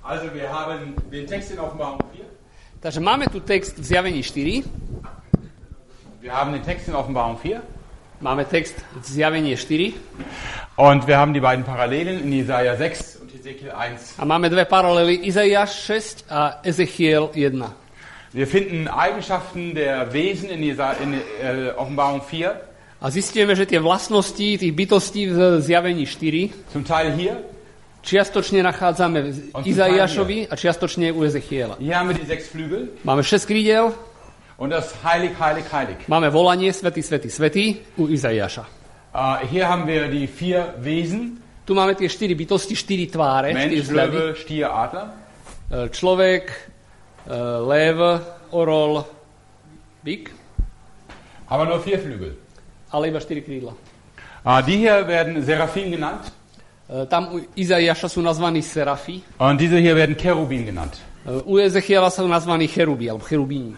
Also wir haben den Text in Offenbarung 4. Takže máme tu text v Zjavení 4. Wir haben den Text in Offenbarung 4. Máme text v Zjavení 4. Und wir haben die beiden Parallelen in Jesaja 6 und Hesekiel 1. A máme dve paralely, Izaiáš 6 a Ezechiel 1. Wir finden Eigenschaften der Wesen in Offenbarung 4. A zistíme, že tie vlastnosti tých bytostí v Zjavení 4 Zum Teil hier. čiastočne nachádzame v Izaiášovi a čiastočne u Ezechiela. Hier haben wir die 6 Flügel. Máme 6 krídel. Und das Heilig, Heilig, Heilig. Máme volanie Svätý, Svätý, Svätý u Izaiáša. Hier haben wir die 4 Wesen. Tu máme tie 4 bytosti, 4 tváre, 4 Mensch, vzhľady. Löwe, Stier, Adler. Človek, lev, orol, bík. Aber nur 4 Flügel. Ale iba 4 krídla. Die hier werden Seraphim genannt. Tam u Izaiáša sú nazvaní serafi. Und diese hier werden Cherubim genannt. U Ezechiela sú nazvaní cherubi, alebo cherubíni.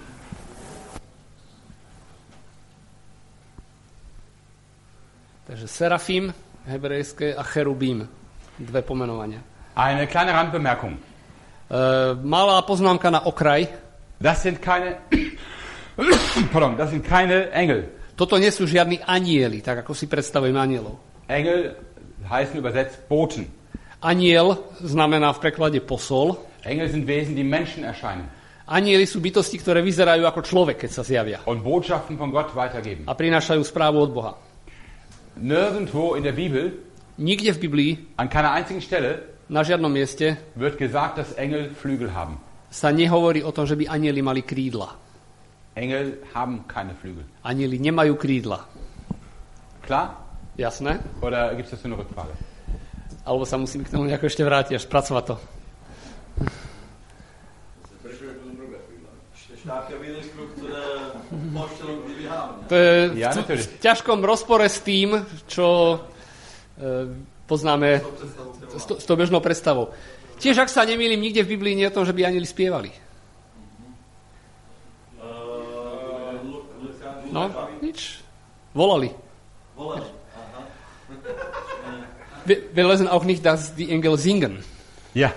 Takže serafim, hebrejské, a cherubím. Dve pomenovania. Eine kleine Randbemerkung. Malá poznámka na okraj. Das sind keine Engel. Toto nie sú žiadni anieli, tak ako si predstavujeme anielov. Engel heißen übersetzt Boten. Aniel znamená v preklade posol. Engel sind Wesen, die Menschen erscheinen. Anieli sú bytosti, ktoré vyzerajú ako človek, keď sa zjavia. Und Botschaften von Gott weitergeben. A prinášajú správu od Boha. Nirgendwo in der Bibel, nikde v Biblii, an keiner einzigen Stelle, na žiadnom mieste, wird gesagt, dass Engel Flügel haben. sa nehovorí o tom, že by anieli mali krídla. Engel haben keine Flügel. Anieli nemajú krídla. Klar? Jasné? Oder gibt es dazu eine Rückfrage? Alebo sa musím k tomu nejako ešte vrátiť a spracovať to. To je v ťažkom rozpore s tým, čo poznáme s tou bežnou predstavou. Tiež, ak sa nemýlim, nikde v Biblii nie je o tom, že by anieli spievali. No, nič. Volali. Wir lesen auch nicht, dass die Engel singen. Ja.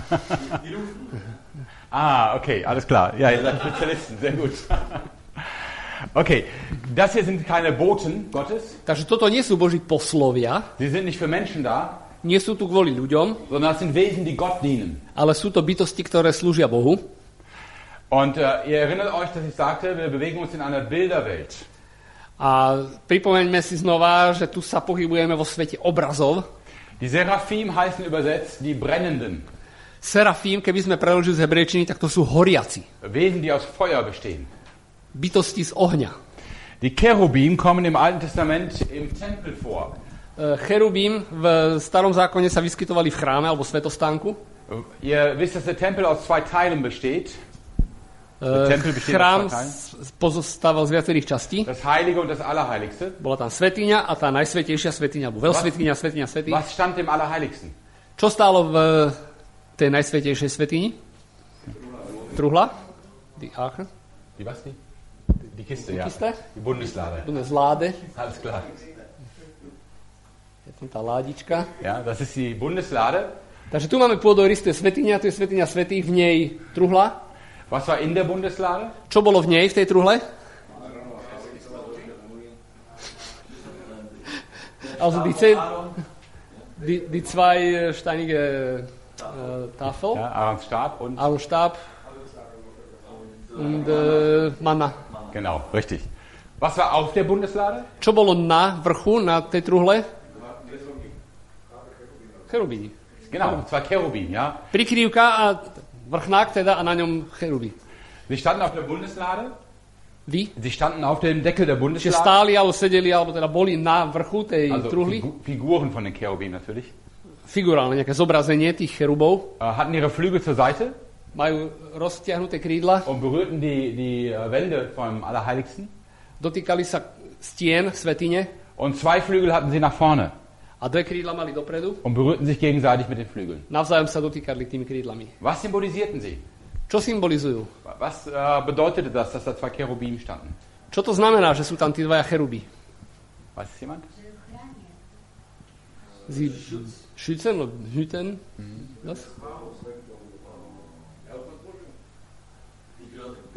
Okay, alles klar. Ja, ihr seid Spezialisten, sehr gut. Okay, das hier sind keine Boten Gottes. Takže toto nie sú Boží poslovia. Sie sind nicht für Menschen da. Nie sú tu kvôli ľuďom. Sondern das sind Wesen, die Gott dienen. Ale sú to bytosti, ktoré slúžia Bohu. Und ihr erinnert euch, dass ich sagte, wir bewegen uns in einer Bilderwelt. A pripomeňme si znova, že tu sa pohybujeme vo svete obrazov. Die Seraphim heißen übersetzt die Brennenden. Serafím, keby sme preložili z hebrejčiny, tak to sú horiaci. Wesen, die aus Feuer bestehen. Bytosti z ohňa. Die Cherubim kommen im Alten Testament im Tempel vor. Cherubim v Starom zákone sa vyskytovali v chráme alebo svätostánku. Ihr wisst, dass der Tempel aus 2 Teilen besteht. Chrám pozostával z viacerých častí. Das Heilige und das Allerheiligste. Bola tam svätyňa a tá najsvätejšia svätyňa, alebo veľsvätyňa, svätyňa svätých. Was stand im Allerheiligsten? Čo stálo v tej najsvätejšej svätyni? Truhla? Die Arche? Die was? Die Kiste, die ja. Kiste? Die Bundeslade. Bundeslade. Alles klar. Je tam tá ládička. Ja, das ist die Bundeslade. Takže tu máme pôdorysté svätyňa, tu je svätyňa svätých, v nej truhla. Was war in der Bundeslade? Čo bolo v nej, v tej truhle? Also die zwei steinige Tafel. Ja, Aarons Stab und Manna. Genau, richtig. Was war auf der Bundeslade? Čo bolo na vrchu, na tej truhle? Cherubíni. Genau, zwei Cherubim, ja. Prikrývka a vrchnák teda a na ňom cheruby. Sie standen auf der Bundeslade. Wie? Sie standen auf dem Deckel der Bundeslade. Čiže stáli, alebo sedeli, alebo teda boli na vrchu tej truhly. Figuren von den Cherubim natürlich. Figurálne, nejaké zobrazenie tých cherubov. Hatten ihre Flügel zur Seite. Majú roztiahnuté krídla. Und berührten die Wände vom Allerheiligsten. Dotýkali sa stien, svätyne. Und 2 Flügel hatten sie nach vorne. A 2 krídla mali dopredu. Und berührten sich gegenseitig mit den Flügeln. Navzájom sa dotýkali tými krídlami. Was symbolisierten sie? Čo symbolizujú? Was bedeutete das, dass da 2 Cherubim standen? Čo to znamená, že sú tam tí dvaja cheruby? Weiß es jemand? Sie schützen oder hüten? Was?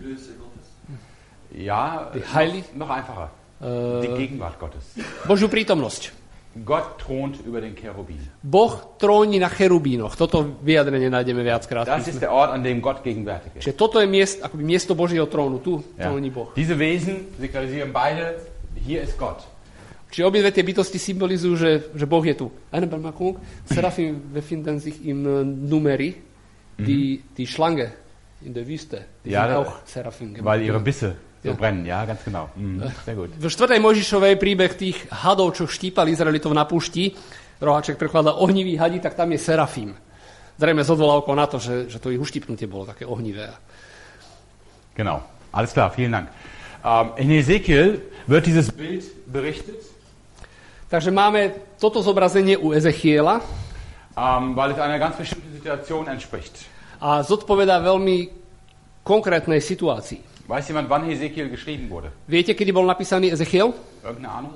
Ja, noch einfacher. Die Gegenwart Gottes. Božiu prítomnosť. Gott thront über den Cherubin. Boh tróni na cherubínoch. Toto vyjadrenie nájdeme viackrát. Das ist der Ort, an dem Gott gegenwärtig ist. Čiže toto je akoby miesto Božieho trónu. Tu tróni Boh. Diese Wesen signalisieren beide, hier ist Gott. Čiže obidve tie bytosti symbolizujú, že Boh je tu. Eine Bemerkung. Seraphim befinden sich im Numeri, die Schlange in der Wüste. Die sind auch Seraphim. Weil ihre Bisse so brennen, ja, ganz genau. Sehr gut. V 4. Mojžišovej príbeh tých hadov, čo štípali Izraelitov na púšti, Roháček prekladá ohnivý hadí, tak tam je Serafím. Zrejme z odvolávkou na to, že to ich uštípnutie bolo také ohnivé. Genau, alles klar, vielen Dank. In Ezekiel wird dieses Bild berichtet. Takže máme toto zobrazenie u Ezechiela, weil es einer ganz bestimmten Situation entspricht. A zodpovedá veľmi konkrétnej situácii. Weiß jemand, wann Ezekiel geschrieben wurde? Viete, kedy bol napísaný Ezechiel? Irgendeine Ahnung?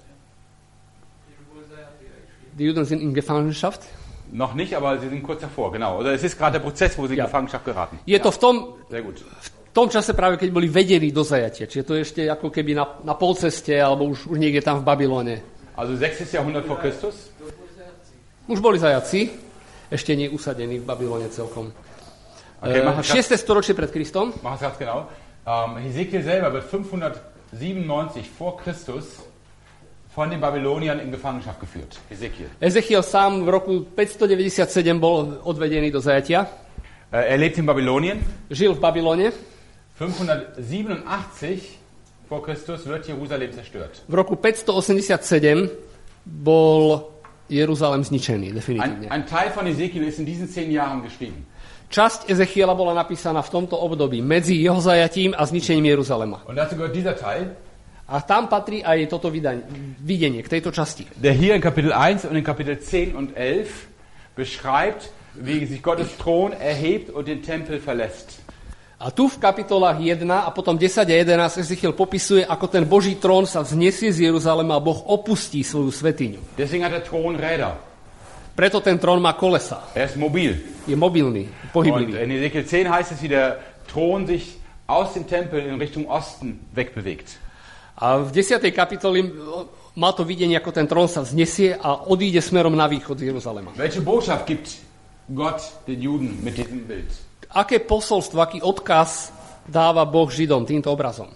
Die Juden sind in Gefangenschaft. Noch nicht, aber sie sind kurz davor, genau. Oder es ist gerade der Prozess, wo sie in Gefangenschaft geraten. Je to Sehr gut. v tom čase práve, keď boli vedení do zajatia. Čiže to je ešte ako keby na polceste, alebo už niekde tam v Babylone. Also 6. Jahrhundert vor Christus? Už boli zajaci, ešte nie usadení v Babylone celkom. Okay, 6. storočie pred Kristom. Mach es ganz genau. Hesekiel selber wird 597 vor Christus von den Babyloniern in Gefangenschaft geführt. Ezechiel sám v roku 597 bol odvedený do zajatia. Er lebt in Babylonien. Žil v Babylone. 587 vor Christus wird Jerusalem zerstört. V roku 587 bol Jeruzalém zničený, definitívne. Ein Teil von Ezekiel ist in diesen 10 Jahren geschrieben. Časť Ezechiela bola napísaná v tomto období medzi jeho zajatím a zničením Jeruzalema. Und dazu gehört dieser Teil. A tam patrí aj toto videnie k tejto časti. Der hier in Kapitel 1 und in Kapitel 10 und 11 beschreibt, wie sich Gottes Thron erhebt und den Tempel verlässt. A tu v kapitolách 1 a potom 10 a 11 Ezechiel popisuje, ako ten Boží trón sa vznesie z Jeruzalema a Boh opustí svoju svätyňu. Deswegen hat der Thron Räder. Preto ten trón má kolesa. Er ist mobil. Je mobilný, pohyblivý. Und in Ezekiel 10 heißt es, wie der Thron sich aus dem Tempel in Richtung Osten wegbewegt. A v 10. kapitoli má to videnie, ako ten trón sa vznesie a odíde smerom na východ z Jeruzalema. Welche Botschaft gibt Gott den Juden mit diesem Bild? Aké posolstvo, aký odkaz dáva Boh Židom týmto obrazom?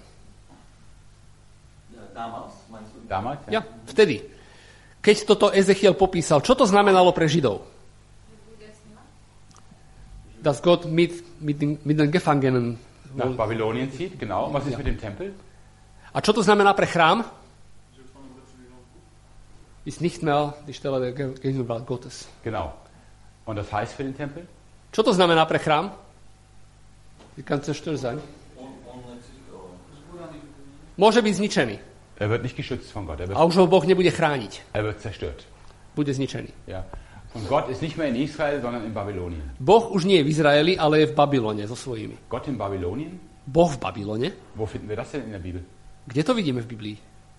Damals? Ja, vtedy. Keď toto Ezechiel popísal, čo to znamenalo pre Židov? Dass Gott mit den Gefangenen nach Babylonien zieht, genau. Was ist mit dem Tempel? A čo to znamená pre chrám? Ist nicht mehr die Stelle der Gegenwart Gottes. Genau. Und das heißt für den Tempel? Čo to znamená pre chrám? Die kann zerstört sein. Môže byť zničený. Er wird nicht geschützt von Gott. A už ho Boh nebude chrániť. Er wird zerstört. Bude zničený. Ja. Und Gott ist nicht mehr in Israel, sondern in Babylonien. Boh už nie je v Izraeli, ale je v Babylone so svojimi. Gott in Babylonien? Boh v Babylone? Wo finden wir das denn in der Bibel? Kde to vidíme v Biblii?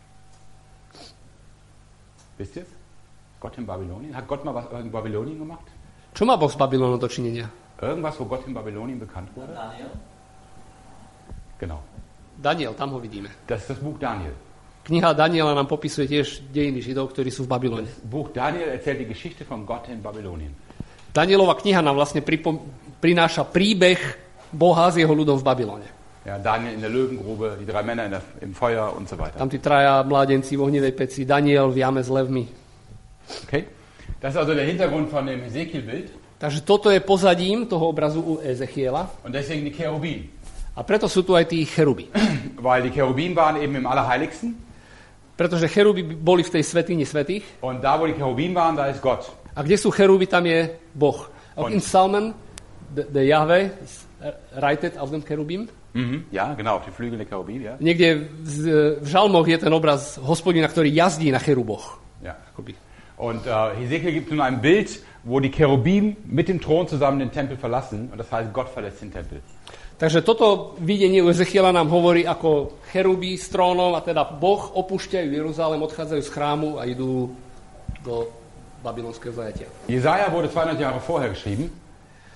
Wisst ihr es? Gott in Babylonien? Hat Gott mal was in Babylonien gemacht? Čo má Boh s Babylonom dočinenia? Irgendwas, wo Gott in Babylonien bekannt wurde? Daniel. Genau. Daniel, tam ho vidíme. Das ist das Buch Daniel. Kniha Daniela nám popisuje tiež dejiny Židov, ktorí sú v Babylone. Das Buch Daniel erzählt die Geschichte von Gott in Babylonien. Danielova kniha nám vlastne prináša príbeh Boha s jeho ľudom v Babylone. Ja, Daniel in der Löwengrube, die 3 Männer im Feuer und so weiter. Tam tí 3 mládenci v ohnivej peci, Daniel v jame s levmi. Okay? Das ist also der Hintergrund von dem Ezekiel-Bild. Takže toto je pozadím toho obrazu u Ezechiela. Und deswegen die Cherubim. A preto sú tu aj tí cheruby. Weil die Cherubim waren eben im Allerheiligsten. Pretože cheruby boli v tej svätyni svätých. Und da, wo die Cherubim waren, da ist Gott. A kde sú cheruby, tam je Boh. Auch in Psalmen, der Jahwe reitet auf dem Cherubim. Ja, genau, auf die Flügel der Cherubim, ja. Niekde v žalmoch je ten obraz Hospodina, ktorý jazdí na cheruboch. Ja. Und Hesekiel gibt nun ein Bild, wo die Cherubim mit dem Thron zusammen den Tempel verlassen. Und das heißt, Gott verlässt den Tempel. Takže toto videnie u Ezechiela nám hovorí, ako cheruby s trónom, a teda Boh opúšťajú Jeruzalém, odchádzajú z chrámu a idú do babylonského zajatia. Jesaja wurde 200 Jahre vorher geschrieben.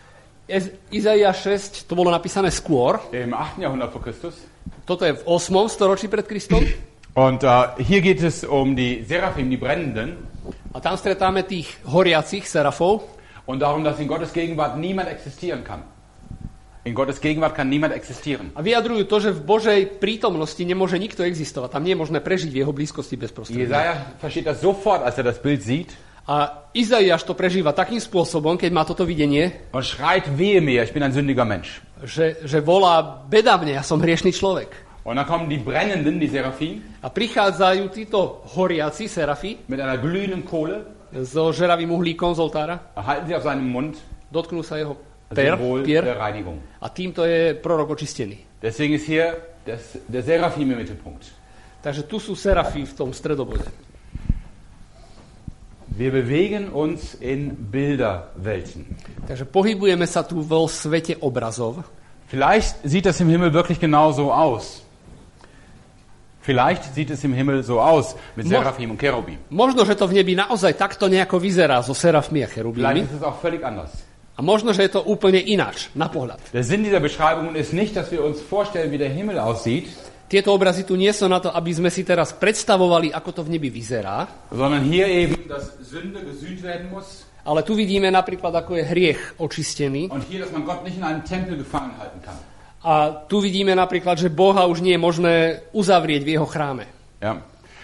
Izaiáš 6, to bolo napísané skôr. Im 8. Jahrhundert vor Christus. Toto je v 8. storočí pred Kristom. Und hier geht es um die Seraphim, die Brennenden. A tam stretáme tých horiacich serafov. Und darum, dass in Gottes Gegenwart niemand existieren kann. In Gottes Gegenwart kann niemand existieren. A vyjadrujú to, že v Božej prítomnosti nemôže nikto existovať. Tam nie je možné prežiť v jeho blízkosti bezprostredne. Jesaja versteht das sofort, als das Bild sieht. A Izaiáš to prežíva takým spôsobom, keď má toto videnie, Und schreit, wehe mir, ich bin ein sündiger Mensch. že volá, beda mne, ja som hriešný človek. Und dann kommen die Brennenden, die Seraphim, A prichádzajú títo horiaci serafi mit einer glühenden Kohle, so žeravým uhlíkom z oltára, halten sie auf seinem Mund, dotknú sa jeho Symbol pier der Reinigung. a týmto je prorok očistený. Deswegen ist hier der Seraphim im Mittelpunkt. Takže tu sú serafi v tom stredobode. Wir bewegen uns in Bilderwelten. Takže pohybujeme sa tu vo svete obrazov. Vielleicht sieht das im Himmel wirklich genau so aus. Vielleicht sieht es im Himmel so aus mit Seraphim und Cherubim. Možno, že to v nebi naozaj takto nejako vyzerá so serafmi a Vielleicht cherubími. ist es auch völlig anders. A možno, že je to úplne ináč, na pohľad. Der Sinn dieser Beschreibungen ist nicht, dass wir uns vorstellen, wie der Himmel aussieht, Tieto obrazy tu nie sú na to, aby sme si teraz predstavovali, ako to v nebi vyzerá, sondern hier eben, dass Sünde gesühnt werden muss ale tu vidíme napríklad, ako je hriech očistený. und hier, dass man Gott nicht in einem Tempel gefangen halten kann. A tu vidíme napríklad, že Boha už nie je možné uzavrieť v jeho chráme. Ja.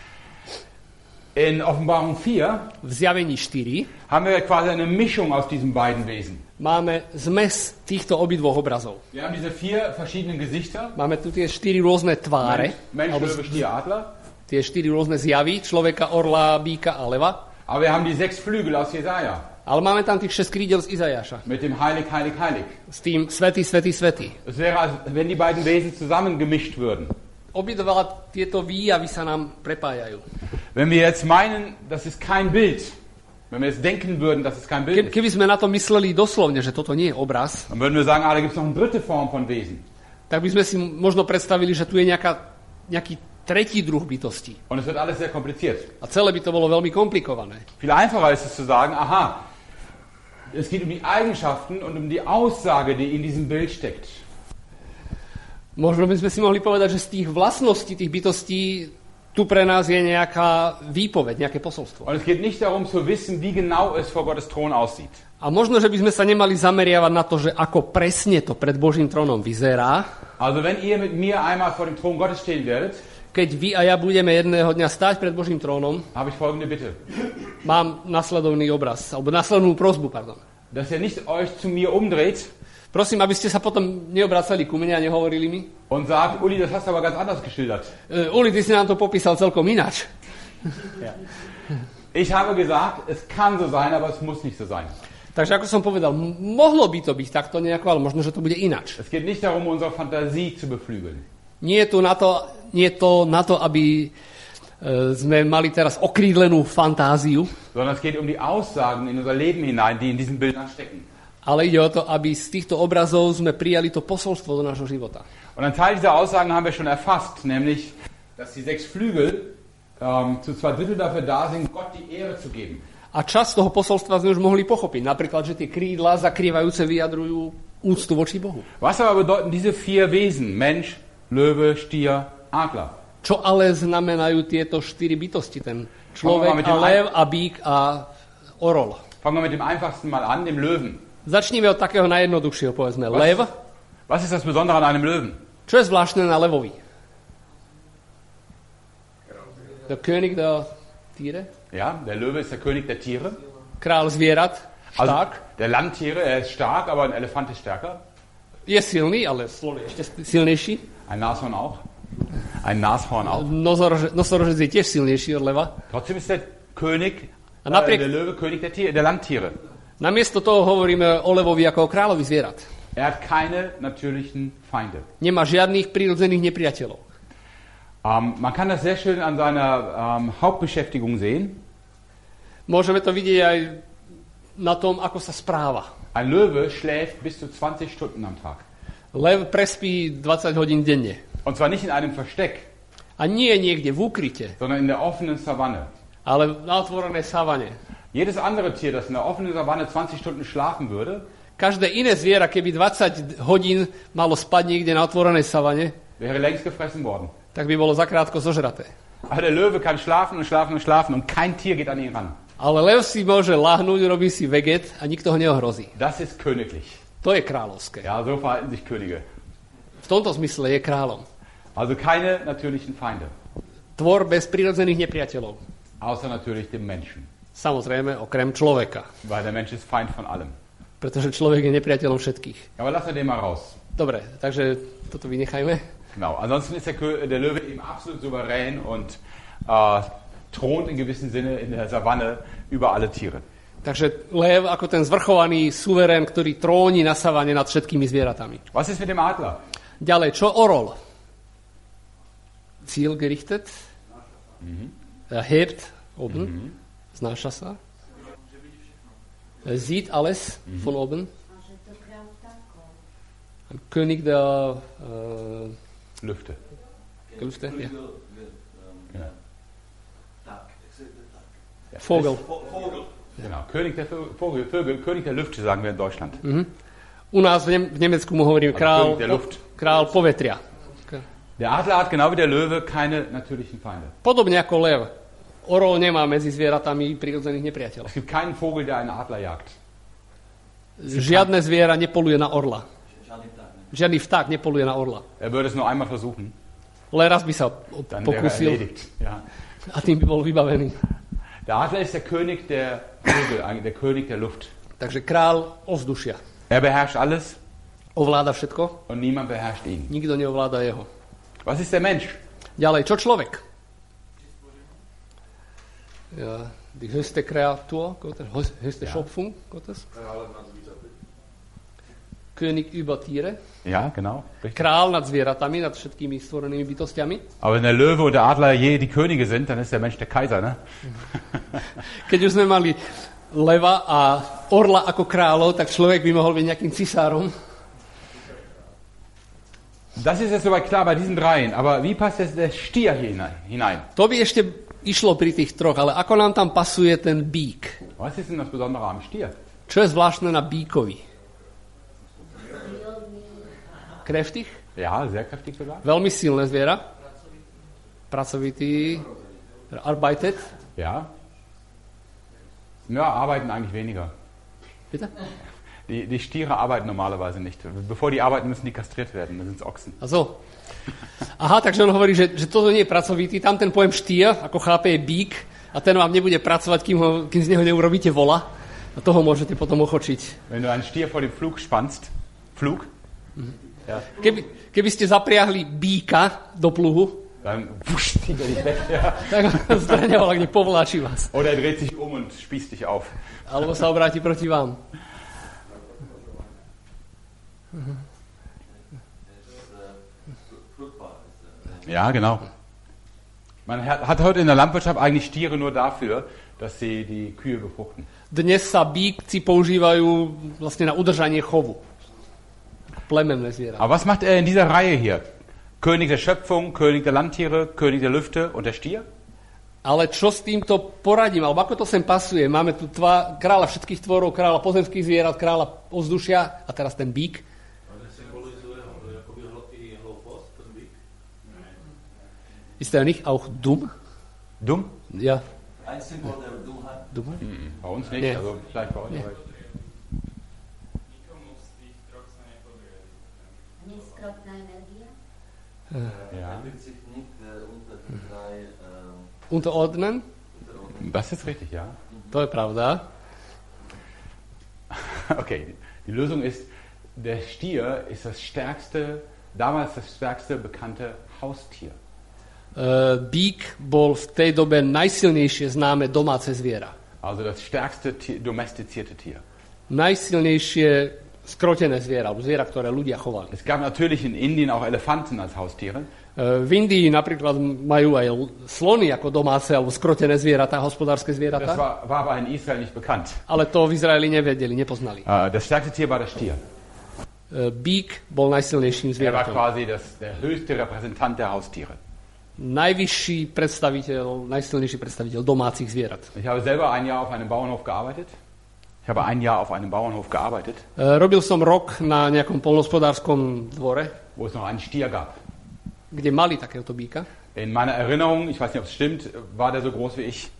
In Offenbarung 4 V Zjavení 4 haben wir quasi eine Mischung aus diesen beiden Wesen. máme zmes týchto obidvoch obrazov. Wir haben diese 4 verschiedenen Gesichter. Máme tu tie 4 rôzne tváre, Mensch, alebo Löwe, Stier, Adler. tie 4 rôzne zjavy, človeka, orla, býka a leva. Aber wir haben die 6 Flügel aus Jesaja. Ale máme tam tých 6 krídel z Izajaša. Mit dem Heilig, Heilig, Heilig. S tým svätý, svätý, svätý. Es wäre, als wenn die beiden Wesen zusammengemischt würden. Obidva tieto výjavy sa nám prepájajú. Wenn wir jetzt meinen, das ist kein Bild, wenn wir jetzt denken würden, dass es kein Bild ist, Keby sme na to mysleli doslovne, že toto nie je obraz, dann würden wir sagen, da gibt es noch eine dritte Form von Wesen. tak by sme si možno predstavili, že tu je nejaký tretí druh bytosti. Und es wird alles sehr kompliziert. A celé by to bolo veľmi komplikované. Viel einfacher ist es zu sagen, aha, es geht um die Eigenschaften und um die Aussage, die in diesem Bild steckt. Možno by sme si mohli povedať, že z tých vlastností tých bytostí tu pre nás je nejaká výpoveď, nejaké posolstvo. Und es geht nicht darum zu wissen, wie genau es vor Gottes Thron aussieht. A možno, že by sme sa nemali zameriavať na to, že ako presne to pred Božím trónom vyzerá. Also wenn ihr mit mir einmal vor dem Thron Gottes stehen werdet, Keď vy a ja budeme jedného dňa stáť pred Božím trónom, habe ich folgende Bitte. mám nasledovný obraz, alebo nasledovnú prosbu, pardon. Dass ihr nicht euch zu mir umdreht Prosím, aby ste sa potom neobracali ku mne a nehovorili mi. und sagt, Uli, das hast du aber ganz anders geschildert. Uli, ty si nám to popísal celkom ináč. Ja. Ich habe gesagt, es kann so sein, aber es muss nicht so sein. Takže ako som povedal, mohlo by to byť takto nejako, ale možno, že to bude ináč. Es geht nicht darum, unsere Fantasie zu beflügeln. Nie je to na to, aby sme mali teraz okrídlenú fantáziu, Sondern es geht um die Aussagen in unser Leben hinein, die in diesen Bildern stecken. ale ide o to, aby z týchto obrazov sme prijali to posolstvo do nášho života. Und ein Teil dieser Aussagen haben wir schon erfasst, nämlich, dass die 6 Flügel zu 2/3 dafür da sind, Gott die Ehre zu geben. A časť toho posolstva sme už mohli pochopiť. Napríklad, že tie krídla zakrývajúce vyjadrujú úctu voči Bohu. Was aber bedeuten diese 4 Wesen? Mensch, Löwe, Stier, Adler. Čo ale znamenajú tieto 4 bytosti? Ten človek a lev a bík a orol. Fangen wir mit dem einfachsten mal an, dem Löwen. Začníme od takého najjednoduchšieho, povedzme. Lev. Was ist das Besondere an einem Löwen? Čo je zvláštne na levovi? Der König der Tiere. Ja, der Löwe ist der König der Tiere. Král zvierat. Also Stark. der Landtiere, er ist stark, aber ein Elefant ist stärker. Je silný, ale slon je ešte silnejší. Ein Nashorn auch. Ein Nashorn auch. Nosorožec je tiež silnejší od leva. Trotzdem ist der König, napriek- der Löwe König der Landtiere. Namiesto toho hovoríme o levovi ako o kráľovi zvierat. Er hat keine natürlichen Feinde. Nemá žiadnych prírodzených nepriateľov. Man kann das sehr schön an seiner Hauptbeschäftigung sehen. Môžeme to vidieť aj na tom, ako sa správa. Ein Löwe schläft bis zu 20 Stunden am Tag. Lev prespí 20 hodín denne. Und zwar nicht in einem Versteck, A nie niekde v úkryte, sondern in der offenen Savanne. ale na otvorenej savane. Jedes andere Tier, das in der offenen Savanne 20 Stunden schlafen würde, Každé iné zviera, keby 20 hodín malo spať niekde na otvorenej savane, wäre längst gefressen worden. tak by bolo zakrátko zožraté. Aber der Löwe kann schlafen und schlafen und schlafen und kein Tier geht an ihn ran. Ale lev si môže lahnúť, robí si veget a nikto ho neohrozí. Das ist königlich. To je kráľovské. Ja, so verhalten sich Könige. V tomto zmysle je kráľom. Also keine natürlichen Feinde. Tvor bez prirodzených nepriateľov. Außer natürlich dem Menschen. Samozrejme, okrem človeka. Weil der Mensch ist Feind von allem. Pretože človek je nepriateľom všetkých. Aber lassen wir den mal raus. Dobre, takže toto vynechajme. Genau. Ansonsten ist der Löwe eben absolut souverän und thront in gewissem Sinne in der Savanne über alle Tiere. Takže lev ako ten zvrchovaný suverén, ktorý tróni na savane nad všetkými zvieratami. Was ist mit dem Adler? Ďalej, čo orol? Zielgerichtet. Er hebt oben. Znáša sa. Er sieht alles von oben. Ein König der Lüfte. Lüfte, ja. Ja. Vogel. Genau, König der Vögel, König der Lüfte sagen wir in Deutschland. U nás v Nemecku mu hovoríme král povetria. Der Adler hat genau wie der Löwe keine natürlichen Feinde. Podobne ako lev. Orol nemá medzi zvieratami prirodzených nepriateľov. Es gibt keinen Vogel, der einen Adler jagt. Žiadne zviera nepoluje na orla. Žiadny vták nepoluje na orla. Er würde es nur einmal versuchen. Len raz by sa Dann wäre er pokúsil erledigt. Ja. a tým by bol vybavený. Der Adler ist der König der Vögel, der König der Luft. Takže král ovzdušia. Er beherrscht alles Ovláda všetko, und niemand beherrscht ihn. nikto neovláda jeho. Was ist der Mensch? Ďalej, čo človek? Ja, die höchste Kreatur Gottes, höchste Schöpfung Gottes. König über Tiere. Ja, genau. Richtig. Král nad zvieratami, nad všetkými stvorenými bytostiami. Aber wenn der Löwe und der Adler je die Könige sind, dann ist der Mensch der Kaiser, ne? Keď už sme mali leva a orla ako kráľov, tak človek by mohol byť nejakým cisárom. Das ist jetzt soweit klar bei diesen dreien. Aber wie passt jetzt der Stier hier hinein? To by ešte išlo pri tých troch, ale ako nám tam pasuje ten bík? Was ist denn das Besondere am Stier? Čo je zvláštne na bíkovi? Kräftig? Ja, sehr kräftig sogar. Veľmi silné zviera. Pracovitý. Arbeitet. Ja. Ja, arbeiten eigentlich weniger. Bitte? Die Stiere arbeiten normalerweise nicht. Bevor die arbeiten, müssen die kastriert werden. Dann sind es Ochsen. Azo. Aha, takže on hovorí, že toto nie je pracovitý. Tam ten pojem štier, ako chápe, je bík. A ten vám nebude pracovať, kým z neho neurobíte vola. A toho môžete potom ochočiť. Wenn du einen Stier vor den Flug spannst, ja. Keby ste zapriahli bíka do pluhu, dann zieht er dich weg. Ja. tak zbraňoval, kde povláči vás. Oder er dreht sich um und spießt dich auf. Alebo sa obráti proti vám. Ja, genau. Man hat heute in der Landwirtschaft eigentlich Stiere nur dafür, dass sie die Kühe befruchten. Dnes sa bíkci používajú vlastne na udržanie chovu. Plemenné zviera. Aber was macht er in dieser Reihe hier? König der Schöpfung, König der Landtiere, König der Lüfte und der Stier? Ale čo s týmto poradím? Alebo ako to sem pasuje? Máme tu kráľa všetkých tvorov, kráľa pozemských zvierat, kráľa ovzdušia a teraz ten bík. Ist er nicht auch dumm? Dumm? Ja. Ein Symbol der Dummheit. Dumm? Bei uns nicht, Nee. also vielleicht bei euch. Nee. aber- Nieskrotna energia? Ja, Er wird sich nicht unter die drei Unterordnen? das ist richtig, ja. To je pravda. Okay, die Lösung ist, der Stier ist damals das stärkste bekannte Haustier. Bík bol v tej dobe najsilnejšie známe domáce zviera. Also das stärkste domestizierte Tier. Najsilnejšie skrotené zviera, alebo zviera, ktoré ľudia chovali. Es gab natürlich in Indien auch Elefanten als Haustiere. V Indii napríklad majú aj slony ako domáce alebo skrotené zvieratá, hospodárske Das zvieratá, war aber in Israel nicht bekannt. ale to v Izraeli nevedeli, nepoznali. Das stärkste Tier war der Stier. Bík bol najsilnejším Er war zvieratom. quasi der höchste Repräsentant der Haustiere. Najvyšší predstaviteľ, najsilnejší predstaviteľ domácich zvierat. Ich habe selber ein Jahr auf einem Bauernhof gearbeitet. Ich habe ein Jahr auf einem Bauernhof gearbeitet, Robil som rok na nejakom poľnohospodárskom dvore, wo es noch einen Stier gab. kde mali takéhoto býka. In meiner Erinnerung, ich weiß nicht, ob es stimmt, war der so groß wie ich.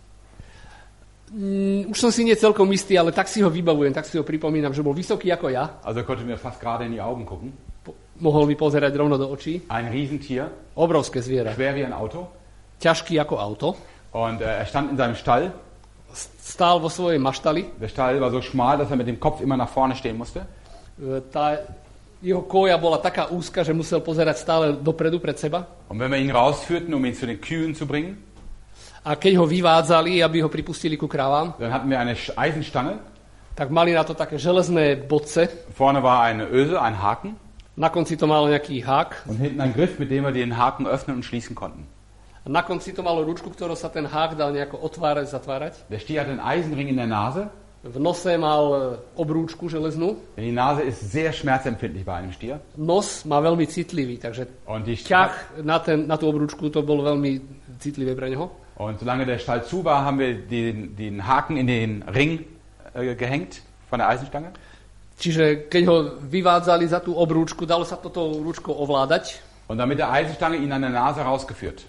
Už som si nie celkom istý, ale tak si ho vybavujem, tak si ho pripomínam, že bol vysoký ako ja. Also er konnte mir fast gerade in die Augen gucken. Mohol mi pozerať rovno do očí. Ein Riesentier, Obrovské zviera. schwer wie ein Auto. Ťažký ako auto. Und er stand in seinem Stall. Stál vo svojej maštali. Der Stall war so schmal, dass er mit dem Kopf immer nach vorne stehen musste. Jeho koja bola taká úzka, že musel pozerať stále dopredu pred seba. Und wenn wir ihn rausführten, um ihn zu den Kühen zu bringen, A keď ho vyvádzali, aby ho pripustili ku kravám, dann hatten wir eine Eisenstange. tak mali na to také železné bodce. Vorne war eine Öse, ein Haken. Na konci to malo nejaký hák. Und hinten ein Griff, mit dem wir den Haken öffnen und schließen konnten. A na konci to malo ručku, ktorou sa ten hák dal nejako otvárať, zatvárať. Der Stier hat einen Eisenring in der Nase. V nose mal obrúčku železnú. Denn die Nase ist sehr schmerzempfindlich bei einem Stier. Nos má veľmi citlivý, takže Und, ťah na tú obrúčku to bolo veľmi citlivé pre neho. und solange der Stall zu war, haben wir den Haken in den Ring gehängt von der Eisenstange. Čiže keď ho vyvádzali za tú obrúčku, dalo sa toto rúčko ovládať. Und dann mit der Eisenstange ihn an der Nase rausgeführt.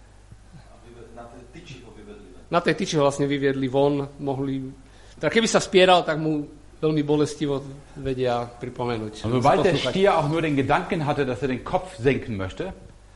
Na tej tyči ho vlastne vyviedli von, mohli... Tak keby sa spieral, tak mu veľmi bolestivo vedia pripomenúť. Und sobald der Stier auch nur den Gedanken hatte, dass er den Kopf senken möchte,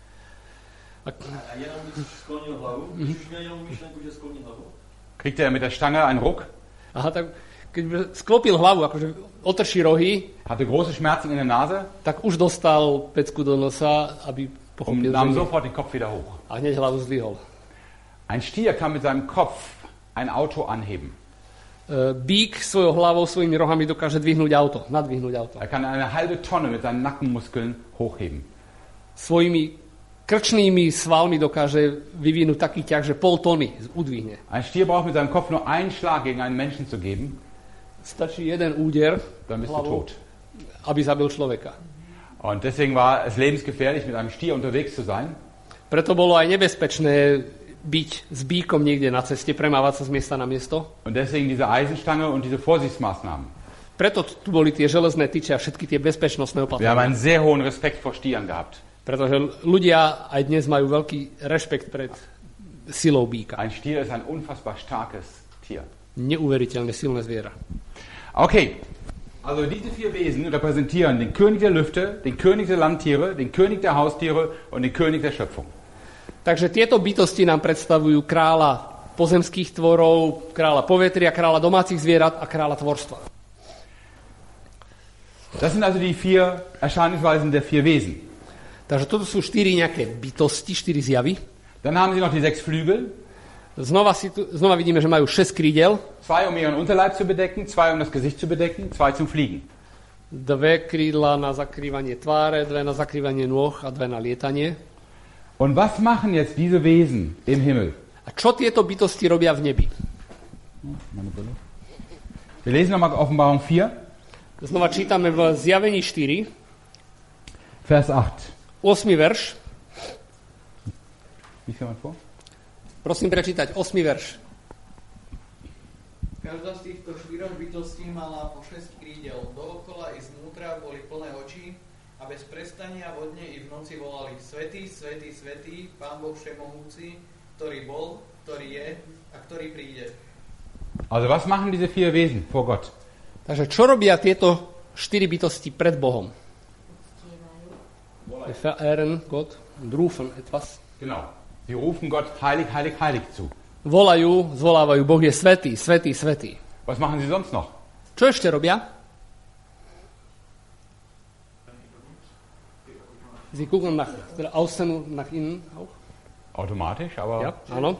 kriegte er mit der Stange einen Ruck, Aha, tak keď sklopil hlavu, akože otrší rohy, hatte große Schmerzen in der Nase tak už dostal pecku do nosa, aby und pochopil, nahm že sofort den Kopf wieder hoch. a hneď hlavu zdvihol. Ein Stier kann mit seinem Kopf ein Auto anheben. Bík svojou hlavou, svojimi rohami dokáže dvihnúť auto, nadvihnúť auto. Er kann eine halbe Tonne mit seinen Nackenmuskeln hochheben. Svojimi krčnými svalmi dokáže vyvinúť taký ťah, že pol tony udvihne. Ein Stier braucht mit seinem Kopf nur einen Schlag gegen einen Menschen zu geben, Stačí jeden úder, dann bist du hlavou, tot. aby zabil človeka. Und deswegen war es lebensgefährlich, mit einem Stier unterwegs zu sein. Preto bolo aj nebezpečné byť s bíkom niekde na ceste, premávať sa z miesta na miesto. Und deswegen diese Eisenstange und diese Vorsichtsmaßnahmen. Preto tu boli tie železné tyče a všetky tie bezpečnostné Wir haben opatrenia. einen sehr hohen Respekt vor Stieren gehabt. Pretože ľudia aj dnes majú veľký rešpekt pred silou bíka. Ein Stier ist ein unfassbar starkes Tier. Neuveriteľne silné zviera. Okay, also diese 4 Wesen repräsentieren den König der Lüfte, den König der Landtiere, den König der Haustiere und den König der Schöpfung. Takže tieto bytosti nám predstavujú kráľa pozemských tvorov, kráľa povetria, kráľa domácich zvierat a kráľa tvorstva. Das sind also die 4 Erscheinungsweisen der 4 Wesen. Takže toto sú 4 nejaké bytosti, 4 zjavy. Dann haben sie noch die 6 Flügel. Znova vidíme, že majú 6 krídel. 2, um ihren Unterleib zu bedecken, 2, um das Gesicht zu bedecken, 2 zum Fliegen. 2 krídla na zakrývanie tváre, 2 na zakrývanie nôh a 2 na lietanie. Und was machen jetzt diese Wesen im Himmel? A čo tieto bytosti robia v nebi? Wir lesen nochmal Offenbarung 4, Znova čítame v Zjavení 4, Vers 8. 8. verš. Lies jemand vor? Prosím prečítať 8. verš. Každá z týchto 4 bytostí mala po 6 krídel. Dookola i znútra boli plné oči a bez prestania vo dne i v noci volali: Svätý, svätý, svätý, Pán Boh všemohúci, ktorý bol, ktorý je a ktorý príde. Also was machen diese 4 Wesen vor Gott? Takže čo robia tieto 4 bytosti pred Bohom? Verehren Gott und rufen etwas. Genau. Sie rufen Gott heilig, heilig, heilig zu. Volajú, zvolávajú, Boh je svätý, svätý, svätý. Was machen sie sonst noch? Čo ešte robia? Sie gucken nach außen und nach innen auch. Automatisch, aber Ja, áno.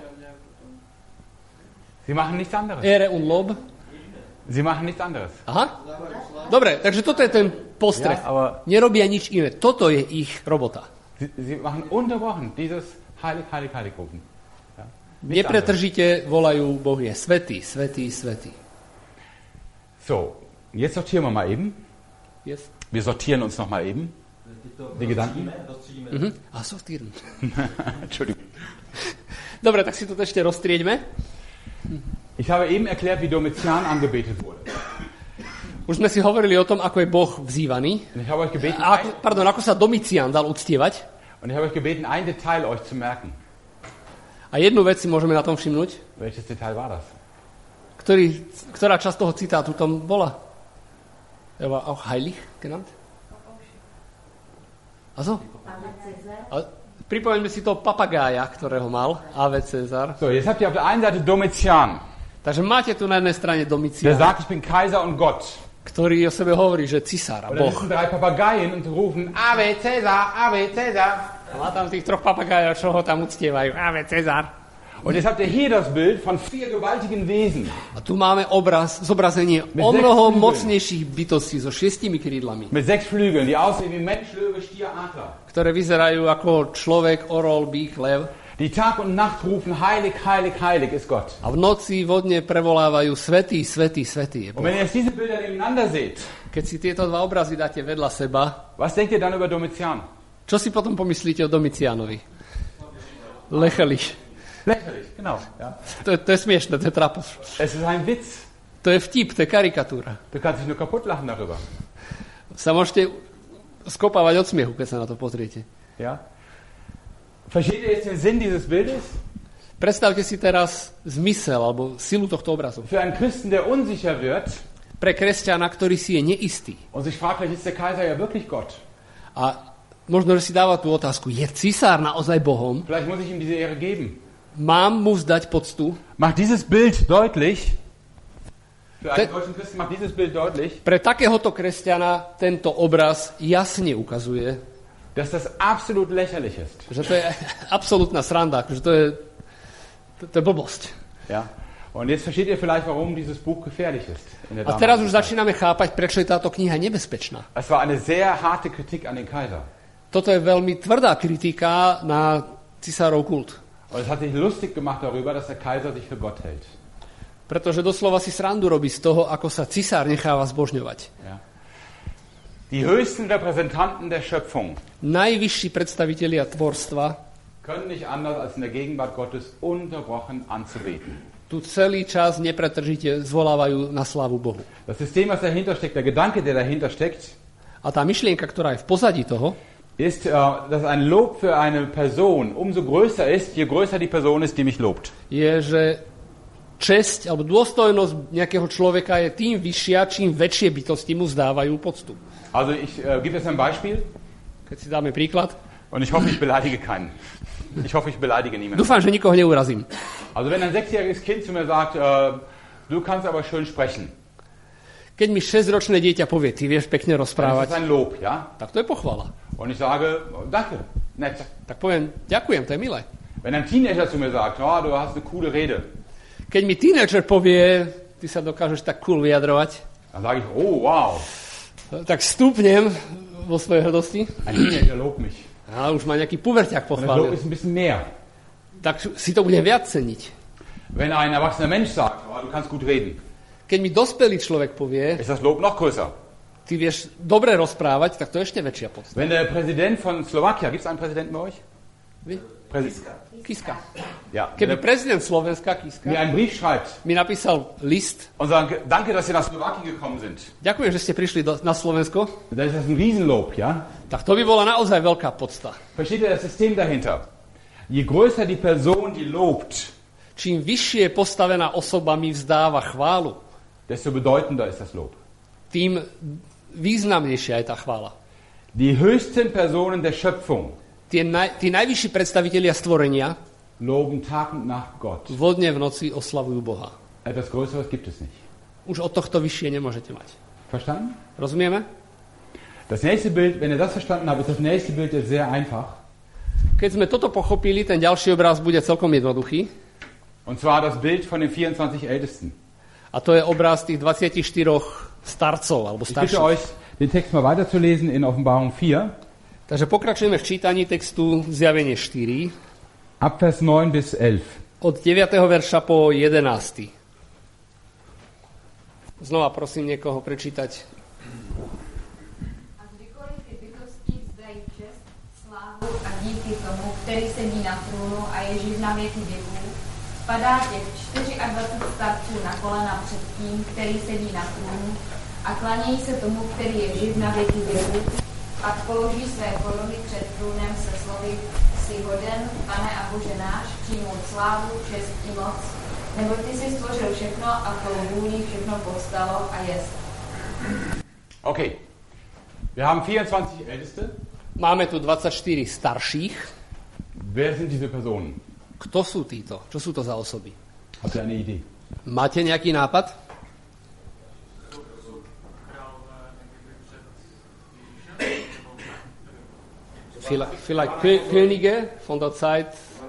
sie machen nichts anderes. Ere und Lob. Sie machen nichts anderes. Aha. Dobre, takže toto je ten postreh. Ja, aber- Nerobia nič iné. Toto je ich robota. Sie machen unterbrochen dieses heilig, heilig, heilig rufen. Ja? Nichts anderes. Nepretržite volajú, Boh je svätý, svätý, svätý. So, jetzt sortieren wir mal eben. Yes. Wir sortieren uns noch mal eben. Die Gedanken. A sortieren. Entschuldigung. Dobre, tak si to ešte roztrieďme. Ich habe eben erklärt, wie Domitian angebetet wurde. Už sme si hovorili o tom, ako je Boh vzývaný. Und ich habe euch gebeten, Ako sa Domicián dal uctievať. und ich habe euch gebeten, ein Detail euch zu merken. A jednu vec si môžeme na tom všimnúť. Welches Detail war das? Ktorá časť toho citátu tam bola? Er war auch heilig genannt. Also? Pripomeňme si toho papagája, ktorého mal, Ave Cezar. So, jetzt habt ihr auf der einen Seite Domitian. Takže máte tu na jednej strane Der Domicián, sagt, ich bin Kaiser und Gott. ktorý o sebe hovorí, že cisár a Und dann Boh. sitzen 3 Papageien und rufen, Ave Caesar, Ave Caesar. A má tam tých 3 papagájov, čo ho tam uctievajú. Ave Cezar. Und jetzt habt ihr hier das Bild von 4 gewaltigen Wesen. A tu máme zobrazenie o mnoho mocnejších bytostí so 6 krídlami, Mit 6 Flügeln, die aussehen wie Mensch, Löwe, Stier, Adler. ktoré vyzerajú ako človek, orol, bík, lev. Die Tag und Nacht rufen, heilig, heilig, heilig ist Gott. A v noci vodne prevolávajú svätý, svätý, svätý je Und Boh. wenn ihr jetzt diese Bilder nebeneinander seht, Keď si tieto dva obrazy dáte vedľa seba, was denkt ihr dann über Domitian? čo si potom pomyslíte o Domiciánovi? Lächerlich. Lächerlich, genau. Ja. To je smiešné, to je trápas. Es ist ein Witz. To je vtip, to je karikatúra. Du kannst dich nur kaputt lachen darüber. Sa môžete skopávať od smiechu, keď sa na to pozriete. Ja? Versteht ihr jetzt den Sinn dieses Bildes? Predstavte si teraz zmysel alebo silu tohto obrazu. Für einen Christen, der unsicher wird Pre kresťana, ktorý si je neistý. und sich fragt, vielleicht ist der Kaiser ja wirklich Gott. A možno, že si dáva tú otázku, je cisár naozaj Bohom? Vielleicht muss ich ihm diese Ehre geben. Mám mu vzdať poctu? Macht dieses Bild deutlich, für einen deutschen Christen macht dieses Bild deutlich, Pre takéhoto kresťana tento obraz jasne ukazuje, dass das absolut lächerlich ist. že to je absolútna sranda, že to je blbosť. Ja? Und jetzt versteht ihr vielleicht, warum dieses Buch gefährlich ist. In der A teraz už damaligen Zeit. začíname chápať, prečo je táto kniha nebezpečná. Es war eine sehr harte Kritik an den Kaiser. Toto je veľmi tvrdá kritika na cisárov kult. Und es hat sich lustig gemacht darüber, dass der Kaiser sich für Gott hält. Pretože doslova si srandu robí z toho, ako sa cisár necháva zbožňovať. Ja? Die höchsten Repräsentanten der Schöpfung Najvyšší predstavitelia tvorstva können nicht anders als in der Gegenwart Gottes ununterbrochen anzubeten. tu celý čas nepretržite zvolávajú na slávu Bohu. Das System, was dahinter steckt, der Gedanke, der dahinter steckt, A tá myšlienka, ktorá je v pozadí toho, ist, dass ein Lob für eine Person umso größer ist, je größer die Person ist, die mich lobt. je, že česť alebo dôstojnosť nejakého človeka je tým vyššia, čím väčšie bytosti mu vzdávajú poctu. Also ich gebe jetzt ein Beispiel Keď si dáme príklad. und ich hoffe, ich beleidige keinen. Ich hoffe, ich beleidige niemanden. Dúfam, že nikoho neurazím. Also wenn ein 6-jähriges Kind zu mir sagt, du kannst aber schön sprechen, Keď mi 6-ročné dieťa povie, ty vieš pekne dann ist rozprávať, das ein Lob, ja? tak to je pochvala. Und ich sage, danke, nett. Tak poviem, ďakujem, to je milé. Wenn ein Teenager zu mir sagt, du hast eine coole Rede, Keď mi tínedžer povie, ty sa dokážeš tak cool vyjadrovať, dann sage ich, oh wow, tak stúpnem vo svojej hrdosti. ein Teenager lobt mich. A už ma nejaký puberťák Und das Lob pochválil. ist ein bisschen mehr. Tak si to budem viac ceniť. Wenn ein erwachsener Mensch sagt, du kannst gut reden, Keď mi dospelý človek povie, ist das Lob noch größer. ty vieš dobre rozprávať, tak to je ešte väčšia podstata. Wenn der Präsident von Slowakia, gibt es einen Präsidenten bei euch? Vy? Kiska. Ja. Keby prezident Slovenska, Mir Kiska, einen Brief schreibt mi napísal list, und sagt, danke, dass Sie nach Slowakien gekommen sind, ďakujem, že ste prišli na Slovensko, dann ist das ein Riesenlob, ja? tak to by bola naozaj veľká podsta. Versteht ihr das System dahinter? Je größer die Person, die lobt, Čím vyššie postavená osoba mi vzdáva chválu, desto bedeutender ist das Lob. tým významnejšia je tá chvála. Die höchsten Personen der Schöpfung Tí najvyšší predstavitelia stvorenia loben Tag und Nacht Gott. vodne v noci oslavujú Boha. Etwas Größeres gibt es nicht. Už od tohto vyššie nemôžete mať. Verstanden? Rozumieme? Das nächste Bild, wenn ihr das verstanden habt, ist das nächste Bild jetzt sehr einfach. Keď sme toto pochopili, ten ďalší obraz bude celkom jednoduchý. Und zwar das Bild von den 24 Ältesten. A to je obraz tých 24 starcov, alebo Ich bitte starších. euch, den Text mal weiterzulesen in Offenbarung 4, Takže pokračujeme v čítaní textu Zjavenie 4, ab Vers 9 bis 11. od 9. verša po 11. Znova prosím niekoho prečítať. A kdykoliv ty bytosti vzdají čest, slávu a díky tomu, který sedí na trůnu a je živ na věky věků, padá těch 24 starců na kolena před tím, který sedí na trůnu a klanějí se tomu, který je živ na věky věku, a položí své koruny před trůnem se slovy: Jsi hoden, Pane a Bože náš, přijmout slávu, čest i moc, nebo ty jsi stvořil všechno a tvou vůlí všechno povstalo a jest. Okay. Wir haben 24 Älteste. Máme tu 24 starších. Wer sind diese Personen? Kto sú títo? Čo sú to za osoby? Habt ihr eine Idee? Máte nejaký nápad? Vielleicht Könige von der Zeit.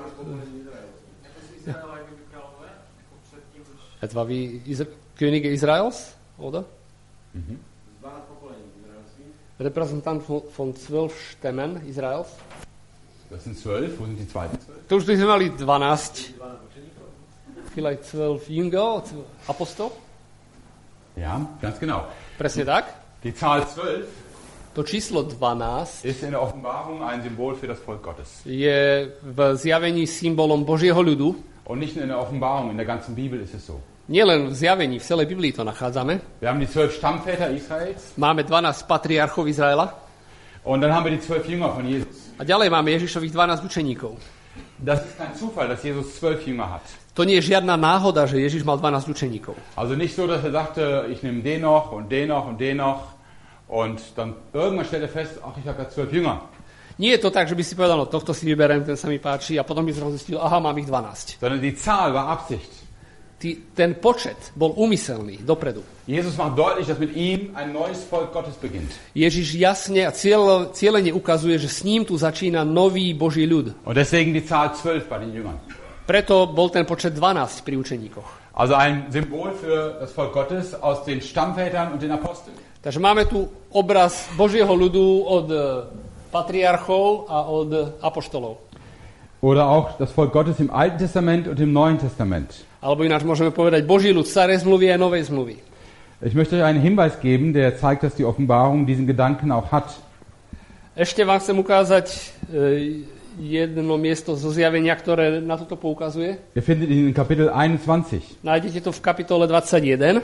Etwa wie Könige Israels, oder? Mhm. Repräsentant von 12 Stämmen Israels. Das sind 12. Wo sind die zweiten 12? To už by sme mali 12. Vielleicht 12 Jünger, Apostol. Ja, ganz genau. Presne tak. Die Zahl 12 To číslo 12 ist in der Offenbarung ein Symbol für das Volk Gottes. je v zjavení symbolom Božieho ľudu. Und nicht nur in der Offenbarung, in der ganzen Bibel ist es so. Nielen v zjavení, v celej Biblii to nachádzame. Wir haben die 12 Stammväter Israels. Máme 12 patriarchov Izraela. Und dann haben wir die 12 Jünger von Jesus. A ďalej máme Ježišových 12 učeníkov. Das ist kein Zufall, dass Jesus 12 Jünger hat. To nie je žiadna náhoda, že Ježiš mal 12 učeníkov. Also nicht so, dass er sagte, ich nehme den noch und den noch und den noch. Und dann irgendwann stellt er fest, ach, ich habe ja 12 Jünger. Nie je to tak, že by si povedal, no tohto si vyberiem, ten sa mi páči, a potom by zrazu zistil, aha, mám ich 12. Sondern die Zahl war Absicht. Ten počet bol úmyselný, dopredu. Jesus macht deutlich, dass mit ihm ein neues Volk Gottes beginnt. Ježiš jasne a cieľene ukazuje, že s ním tu začína nový Boží ľud. Und deswegen die Zahl 12 bei den Jüngern. Preto bol ten počet 12 pri učeníkoch. Also ein Symbol für das Volk Gottes aus den Stammvätern und den Aposteln. Takže máme tu obraz Božieho ľudu od patriarchov a od apoštolov. Oder auch das Volk Gottes im Alten Testament und im Neuen Testament. Alebo ináč môžeme povedať Boží ľud starej zmluvy a novej zmluvy. Ich möchte euch einen Hinweis geben, der zeigt, dass die Offenbarung diesen Gedanken auch hat. Ešte vám chcem ukázať jedno miesto zo zjavenia, ktoré na toto poukazuje. Ihr findet ihn in Kapitel 21. Nájdete to v kapitole 21.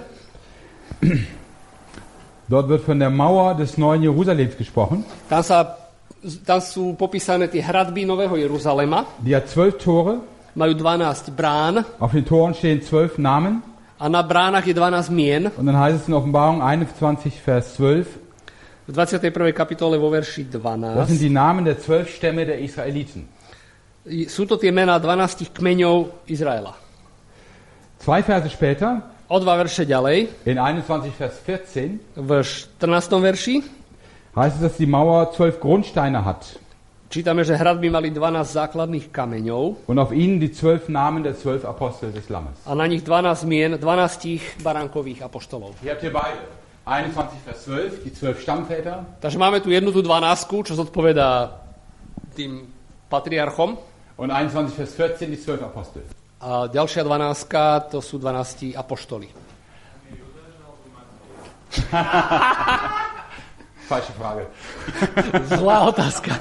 Dort wird von der Mauer des neuen Jerusalems gesprochen. Tam sú popísané tie hradby Nového Jeruzalema. Die hat 12 Tore. Majú 12 brán. Auf den Toren stehen 12 Namen. A na bránach je 12 mien. Und dann heißt es in Offenbarung 21, Vers 12. V 21. kapitole vo verši 12. Das sind die Namen der 12 Stämme der Israeliten. Sú to tie mená 12 kmeňov Izraela. 2 Verse später, O 2 verše ďalej, in 21, Vers 14, v 14. verši, heißt es, dass die Mauer 12 Grundsteine hat. čítame, že hradby mali 12 základných kameňov Und auf ihnen die 12 Namen der 12 Apostel des Lammes. a na nich 12 mien 12 baránkových apoštolov. Hier habt ihr beide. 21, Vers 12, die 12 Stammväter. Takže máme tu jednu tú 12, čo zodpovedá tým patriarchom. Und 21, Vers 14, die 12 Apostel. A ďalšia 12, to sú 12 apoštoli. Falsche Frage. Zlá otázka.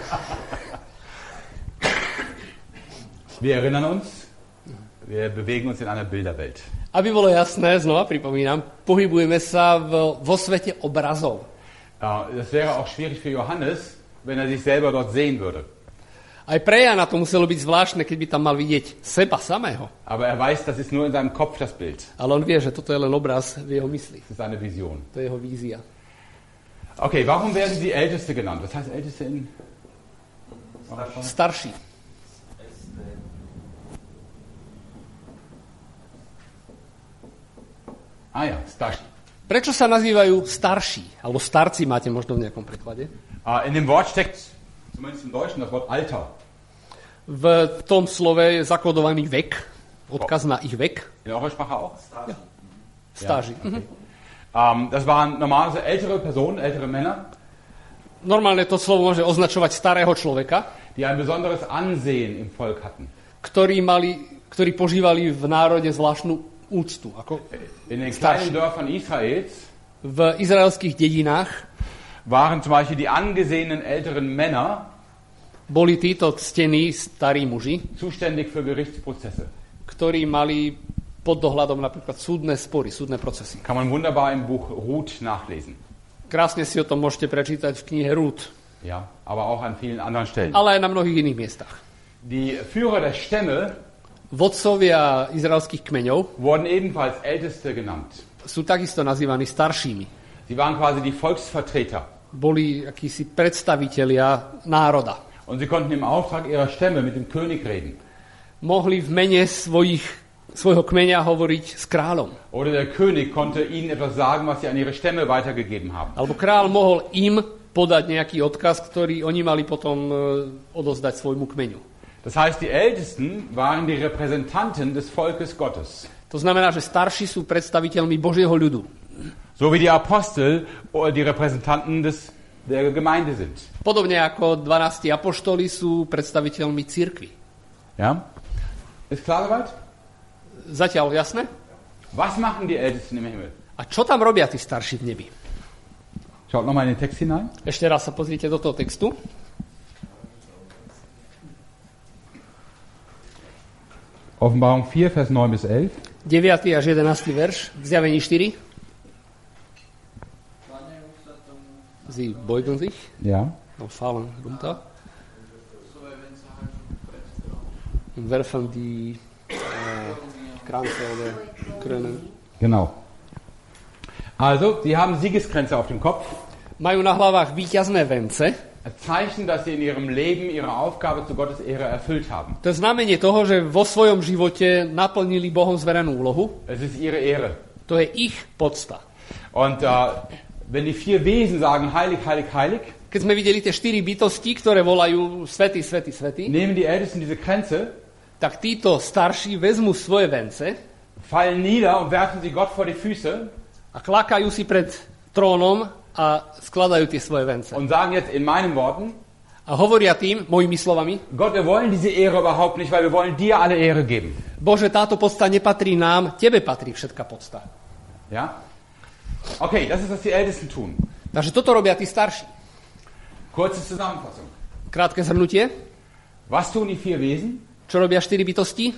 Wir erinnern uns, wir bewegen uns in einer Bilderwelt. Aby bolo jasné, znova pripomínam, pohybujeme sa vo svete obrazov. Das wäre auch schwierig für Johannes, wenn er sich selber dort sehen würde. Aj pre Jana to muselo byť zvláštne, keď by tam mal vidieť seba samého. Aber er weiß, das ist nur in seinem Kopf das Bild. Ale on vie, že toto je len obraz v jeho mysli. Das ist eine Vision. To je jeho vízia. Okay, warum werden sie Älteste genannt? Was heißt Älteste in... Starší. Ah ja, starší. Prečo sa nazývajú starší? Alebo starci máte možno v nejakom preklade. In dem Wort steckt, zumindest im Deutschen, das Wort Alter. V tom slove je zakodovaný vek, odkaz na ich vek. In eurer Sprache auch? Ja. Stáži. Ja, okay. Das waren normalerweise ältere Personen, ältere Männer. Normálne to slovo môže označovať starého človeka, die ein besonderes Ansehen im Volk hatten. Ktorí požívali v národe zvláštnu úctu. Ako in den kleinen Dörfern Israels v izraelských dedinách waren zum Beispiel die angesehenen älteren Männer boli títo ctení starí muži, zuständig für Gerichtsprozesse. ktorí mali pod dohľadom napríklad súdne spory, súdne procesy. Kann man wunderbar im Buch Ruth nachlesen. Krásne si o tom môžete prečítať v knihe Ruth. Ja, aber auch an vielen anderen Stellen. Ale aj na mnohých iných miestach. Die Führer der Stämme Vodcovia izraelských kmeňov wurden ebenfalls Älteste genannt. sú takisto nazývaní staršími. Sie waren quasi die Volksvertreter. Boli akísi predstavitelia národa. Und sie konnten im Auftrag ihrer Stämme mit dem König reden. Mohli v mene svojho kmeňa hovoriť s kráľom. Oder der König konnte ihnen etwas sagen, was sie an ihre Stämme weitergegeben haben. Alebo kráľ mohol im podať nejaký odkaz, ktorý oni mali potom odozdať svojmu kmeňu. Das heißt, die Ältesten waren die Repräsentanten des Volkes Gottes. To znamená, že starší sú predstaviteľmi Božieho ľudu. So wie die Apostel die Repräsentanten der Gemeinde sind. Podobne ako 12 apoštoli sú predstaviteľmi cirkvi. Ja? Ist klar soweit? Zatiaľ jasné? Was machen die Ältesten im Himmel? A čo tam robia tí starší v nebi? Schaut nochmal in den Text hinein. Ešte raz sa pozrite do toho textu. Offenbarung 4, Vers 9 bis 11. 9. až 11. verš, v Zjavení 4. Sie beugen sich, Ja. fallen runter und werfen die Kränze oder Krönen. Genau. Also, sie haben Siegeskränze auf dem Kopf. Majú na hlavách víťazné vence. Ein Zeichen, dass sie in ihrem Leben ihre Aufgabe zu Gottes Ehre erfüllt haben. To je znamenie toho, že vo svojom živote naplnili Bohom zverenú úlohu. Es ist ihre Ehre. To je ich podsta. Und wenn die 4 Wesen sagen, heilig, heilig, heilig, Keď sme videli tie 4 bytosti, ktoré volajú svätý, svätý, svätý, nehmen die Ältesten diese Kränze, tak títo starší vezmú svoje vence fallen nieder und werfen sie Gott vor die Füße a klakajú si pred trónom a skladajú tie svoje vence. und sagen jetzt in meinen Worten, A hovoria tým, mojimi slovami, Gott, wir wollen diese Ehre überhaupt nicht, weil wir wollen dir alle Ehre geben. Bože, táto podsta nepatrí nám, tebe patrí všetká podsta. Ja? Okay, das ist, was die Ältesten tun. Takže toto robia tí starší. Kurze Zusammenfassung. Krátke zhrnutie. Was tun die 4 Wesen? Čo robia 4 bytosti?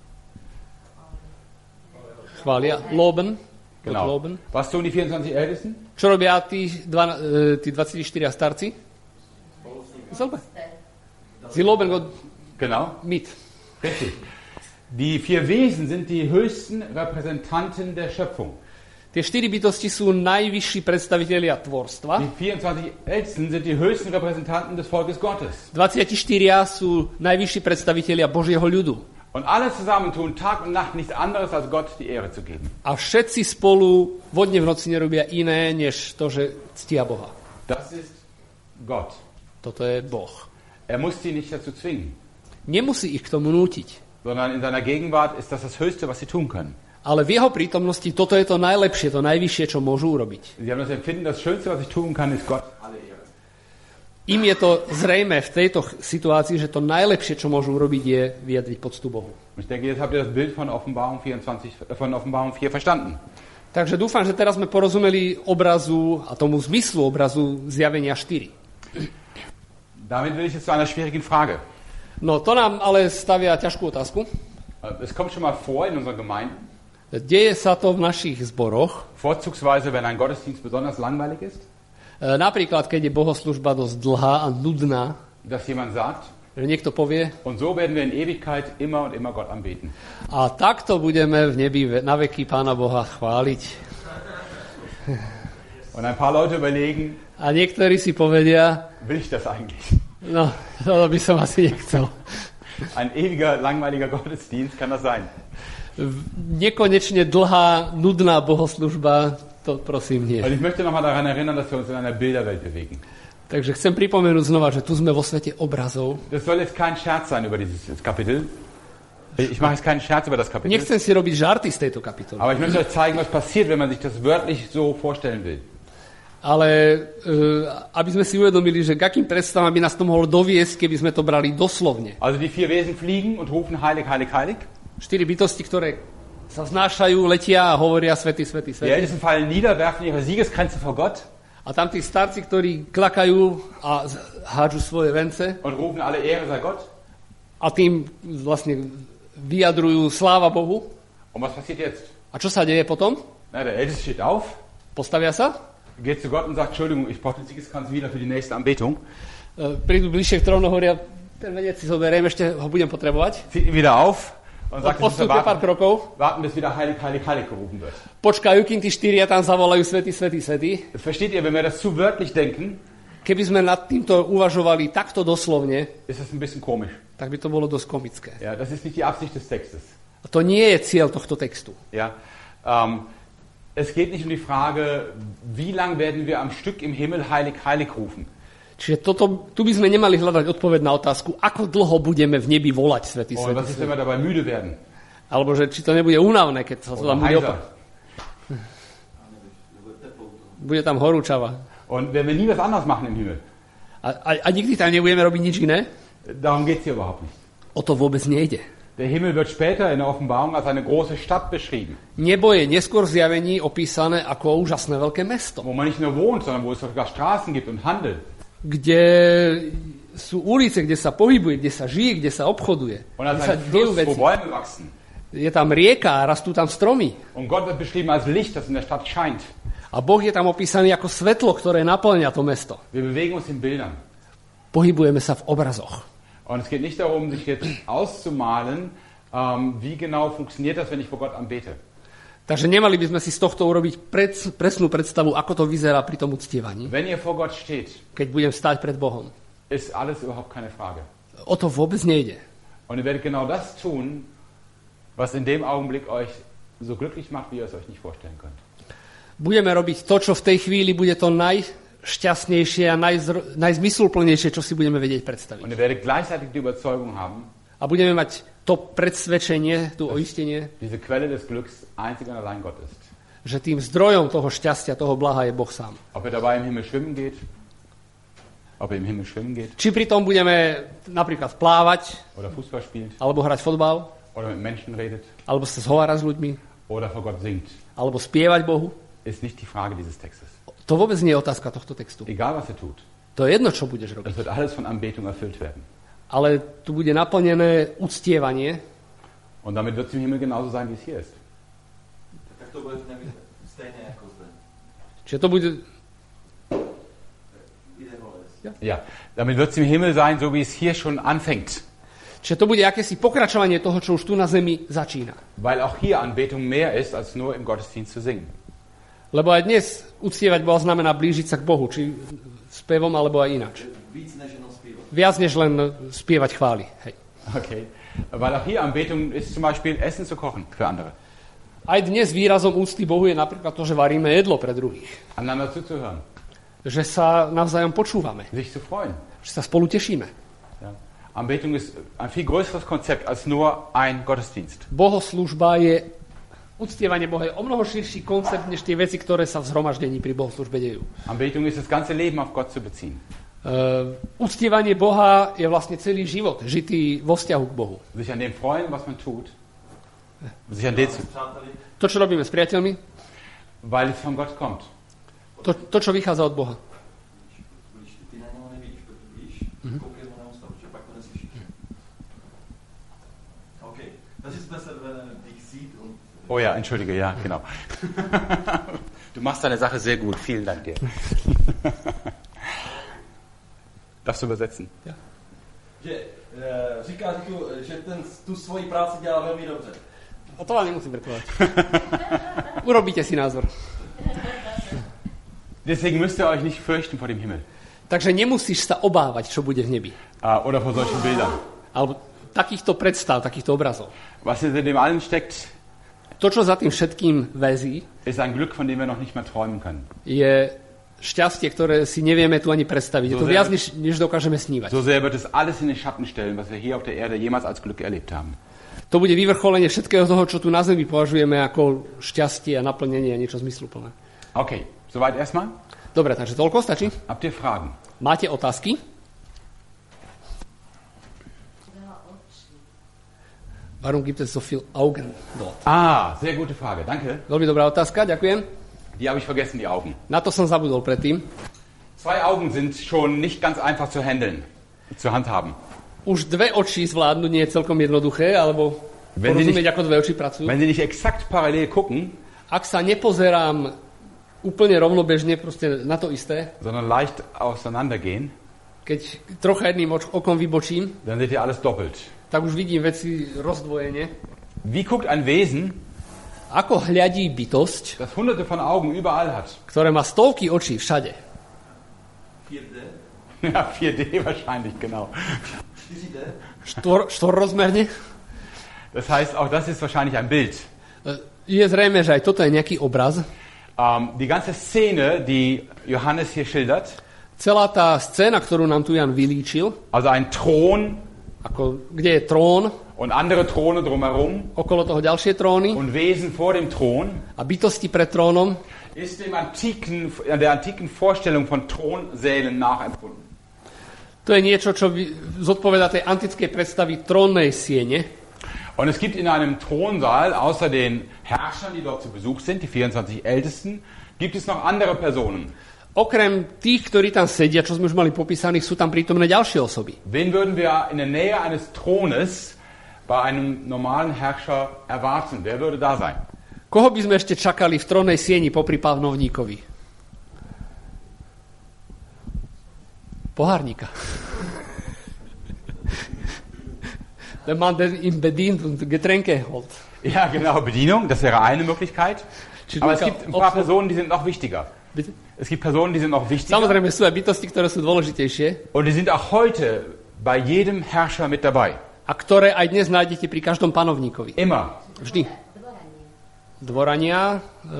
Chvália. Loben. Genau. Loben. Was tun die 24 Ältesten? Čo robia tí 24 starci? Selber. Sie loben Gott Genau, mit. richtig. Die 4 Wesen sind die höchsten Repräsentanten der Schöpfung. Tie 4 bytosti sú najvyšší predstavitelia tvorstva. Die 24 Ältesten sind die höchsten Repräsentanten des Volkes Gottes. 24 sú najvyšší predstavitelia Božieho ľudu. Und alle zusammen tun Tag und Nacht nichts anderes, als Gott die Ehre zu geben. A všetci spolu vodne v noci nerobia iné, než to, že ctia Boha. Das ist Gott. Toto je Boh. Er muss sie nicht dazu zwingen, Nemusí ich k tomu nútiť. sondern in seiner Gegenwart ist das das Höchste, was sie tun können. Ale v jeho prítomnosti toto je to najlepšie, to najvyššie, čo môžu urobiť. Sie haben das Empfinden, das Schönste, was ich tun kann, ist Gott alle Ehre. Im je to zrejme v tejto situácii, že to najlepšie, čo môžu urobiť, je vyjadriť poctu Bohu. Ich denke, jetzt habt ihr das Bild von Offenbarung 4 verstanden. Takže dúfam, že teraz sme porozumeli obrazu a tomu zmyslu obrazu Zjavenia 4. Damit will ich jetzt zu einer schwierigen Frage. No to nám ale stavia ťažkú otázku. Es kommt schon mal vor in unseren Gemeinden, Deje sa to v našich zboroch. vorzugsweise, wenn ein Gottesdienst besonders langweilig ist, Napríklad, keď je bohoslužba dosť dlhá a nudná, dass jemand sagt, že niekto povie, und so werden wir in Ewigkeit immer und immer Gott anbeten. a takto budeme v nebi na veky Pána Boha chváliť. Und ein paar Leute überlegen, A niektorí si povedia, will ich das eigentlich? no, to by som asi nechcel. Ein ewiger, langweiliger Gottesdienst, kann das sein? Nekonečne dlhá, nudná bohoslužba, to prosím nie. Und ich möchte nochmal daran erinnern, dass wir uns in einer Bilderwelt bewegen. Takže chcem pripomenúť znova, že tu sme vo svete obrazov. Das soll jetzt kein Scherz sein über dieses Kapitel. Ich mache jetzt keinen Scherz über das Kapitel. Nechcem si robiť žarty z tejto kapitoly. Aber ich möchte euch zeigen, was passiert, wenn man sich das wörtlich so vorstellen will. Ale aby sme si uvedomili, že k akým predstavám by nás to mohlo doviesť, keby sme to brali doslovne. Also die 4 Wesen fliegen und rufen heilig, heilig, heilig. 4 bytosti, ktoré sa znášajú, letia a hovoria svätý, svätý, Die svätý. Ältesten fallen nieder, werfen ihre Siegeskränze vor Gott A tam tí starci, ktorí klakajú a hádžu svoje vence und rufen alle Ehre sei Gott. a tým vlastne vyjadrujú sláva Bohu. Und was passiert jetzt? A čo sa deje potom? Na, der Älteste steht auf, Postavia sa, geht zu Gott und sagt, Entschuldigung, ich brauche den Siegeskranz wieder für die nächste Anbetung. prídu bližšie k trónu, hovoria, ten veniec si zoberiem, ešte ho budem potrebovať. Zieht ihn wieder auf und sagt, es ist Postúpia pár krokov, warten, bis wieder heilig, heilig, heilig gerufen wird. počkajú, kým tí štyria tam zavolajú svätý, svätý, svätý. Versteht ihr, wenn wir das zu wörtlich denken, Keby sme nad týmto uvažovali takto doslovne, ist das ein bisschen komisch. tak by to bolo dosť komické. Ja, das ist nicht die Absicht des Textes. A to nie je cieľ tohto textu. Ja, es geht nicht um die Frage, wie lang werden wir am Stück im Himmel heilig, heilig rufen. Čiže tu by sme nemali hľadať odpoveď na otázku, ako dlho budeme v nebi volať svätý, Oder svätý, was ist, svätý. wenn wir dabei müde werden? Alebo že či to nebude únavné, keď sa to Oder tam bude heiser. Bude tam horúčava. Und wenn wir nie was anderes machen im Himmel, A nikdy tam nebudeme robiť nič iné? darum geht es hier überhaupt nicht. O to vôbec nejde. Der Himmel wird später in der Offenbarung als eine große Stadt beschrieben, Nebo je neskôr v zjavení opísané ako úžasné veľké mesto, wo man nicht nur wohnt, sondern wo es sogar Straßen gibt und Handel. kde sú ulice, kde sa pohybuje, kde sa žije, kde sa obchoduje, Und kde als sa ein dejú Fluss, veci. wo Bäume wachsen. Je tam rieka a rastú tam stromy. Und Gott wird beschrieben als Licht, das in der Stadt scheint. A Boh je tam opísaný ako svetlo, ktoré naplňa to mesto. Wir bewegen uns in Bildern. Pohybujeme sa v obrazoch. Und es geht nicht darum, sich jetzt auszumalen, wie genau funktioniert das, wenn ich vor Gott anbete. Takže nemali by sme si z tohto urobiť presnú predstavu, ako to vyzerá pri tom uctievaní. Wenn ihr vor Gott steht, Keď budem stáť pred Bohom. ist alles überhaupt keine Frage. O to vôbec nejde. Und ihr werdet genau das tun, was in dem Augenblick euch so glücklich macht, wie ihr es euch nicht vorstellen könnt. Budeme robiť to, čo v tej chvíli bude to najšťastnejšie a najzmysluplnejšie, čo si budeme vedieť predstaviť. Und ihr werdet gleichzeitig die Überzeugung haben, A budeme mať to predsvedčenie, tú oistenie, diese Quelle des Glücks einzig und allein Gott ist. že tým zdrojom toho šťastia, toho blaha je Boh sám. Ob ihr dabei im Himmel schwimmen geht, Či pri tom budeme napríklad plávať, oder Fußball spielt, alebo hrať fotbal, oder mit Menschen redet, alebo sa zhovárať s ľuďmi, oder vor Gott singt, alebo spievať Bohu, ist nicht die Frage dieses Textes. to vôbec nie je otázka tohto textu. Egal, was ihr tut, To je jedno, čo budeš robiť. es wird alles von Anbetung erfüllt werden. Ale tu bude naplnené uctievanie Und damit wird es im Himmel genauso sein, wie es hier ist. Tak to bude v nebi stejne ako zde. Čiže to bude... Ide hore. Ja, damit wird es im Himmel sein, so wie es hier schon anfängt. Čiže to bude akési pokračovanie toho, čo už tu na zemi začína. Weil auch hier Anbetung mehr ist, als nur im Gottesdienst zu singen. Lebo aj dnes uctievať Boha znamená blížiť sa k Bohu, či spevom, alebo aj ináč. Víc než jenom zpívat. Viac než len spievať chvály. Hej. Okay. Weil auch hier Anbetung ist zum Beispiel Essen zu kochen für andere. Aj dnes výrazom úcty Bohu je napríklad to, že varíme jedlo pre druhých. Einander zuzuhören, Že sa navzájom počúvame. sich zu freuen. Že sa spolu tešíme. Ja. Anbetung ist ein viel größeres Konzept als nur ein Gottesdienst. Bohoslužba je, uctievanie Boha je o mnoho širší koncept, než tie veci, ktoré sa v zhromaždení pri bohoslužbe dejú. Anbetung ist das ganze Leben auf Gott zu beziehen. Uctievanie Boha je vlastne celý život, žitý vo vzťahu k Bohu. Sich an dem freuen, was man tut. Sich an dem zu, Přáteli, To, čo robíme s priateľmi, weil es von Gott kommt. to čo vychádza od Boha. když ty na něho nevidíš, víš, koukej mu na ústa, protože pak to neslyšíš. Okay, das ist besser, wenn dich sieht und Oh ja, entschuldige, ja, genau. Du machst deine Sache sehr gut. Vielen Dank dir. Darfst du übersetzen? že říká, že tu svoji práci dělá velmi dobře. A to vám nemusím pretovať. Urobíte si názor. Deswegen müsst ihr euch nicht fürchten vor dem Himmel. Takže nemusíš sa obávať, čo bude v nebi. Oder vor solchen Bildern. Alebo takýchto predstav, takýchto obrazov. Was hinter dem allen steckt, To, čo za tým všetkým väzí, ist ein Glück, von dem wir noch nicht mehr träumen können. je šťastie, ktoré si nevieme tu ani predstaviť. Je to viac, než dokážeme snívať. So sehr wird es alles in den Schatten stellen, was wir hier auf der Erde jemals als Glück erlebt haben. To bude vyvrcholenie všetkého toho, čo tu na zemi považujeme ako šťastie a naplnenie a niečo zmysluplné. Okay, soweit erstmal. Dobre, takže toľko stačí. Habt ihr Fragen? Máte otázky? Warum gibt es so viel Augen dort? Sehr gute Frage, danke. Veľmi dobrá otázka, ďakujem. Die habe ich vergessen, die Augen. Na to som zabudol predtým. 2 Augen sind schon nicht ganz einfach zu handeln, zu handhaben. Už 2 oči zvládnuť nie je celkom jednoduché, alebo porozumieť, ako dve oči pracujú. Wenn sie nicht exakt parallel gucken, Ak sa nepozerám úplne rovnobežne proste na to isté, sondern leicht auseinandergehen, keď trocha jedným okom vybočím, dann seht ihr alles doppelt. tak už vidím veci rozdvojene. Wie guckt ein Wesen, Ako hľadí bytosť, das hunderte von Augen überall hat? ktoré má stovky očí všade. 4D, Ja, 4D wahrscheinlich, genau. 4D. Štvorrozmerne. Das heißt, auch das ist wahrscheinlich ein Bild. Je zrejme, že aj toto je nejaký obraz. Die ganze Szene, die Johannes hier schildert, Celá tá scéna, ktorú nám tu Jan vylíčil, also ein Thron kde je trón, und andere Throne drumherum okolo toho ďalšie tróny und Wesen vor dem Thron, a bytosti pred trónom, ist der antiken Vorstellung von Thronsälen nachempfunden. to je niečo, čo zodpovedá tej antickej predstavy trónnej siene. Und es gibt in einem Thronsaal, außer den Herrschern, die dort zu Besuch sind, die 24 Ältesten, gibt es noch andere Personen. Okrem tých, ktorí tam sedia, čo sme už mali popísaných, sú tam prítomné ďalšie osoby. Wen würden wir in der Nähe eines Thrones bei einem normalen Herrscher erwarten? Wer würde da sein? Koho by sme ešte čakali v trónnej sieni popri panovníkovi? Pohárnika. Der Mann, der ihn bedient und Getränke holt. Ja, genau, Bedienung, das wäre eine Möglichkeit. Aber es gibt ein paar Personen, die sind noch wichtiger. Bitte? Es gibt Personen, die sind noch wichtiger. Samozrejme sú aj bytosti, ktoré sú dôležitejšie Und die sind auch heute bei jedem Herrscher mit dabei. a ktoré aj dnes nájdete pri každom panovníkovi. Immer. Vždy. Dvorania.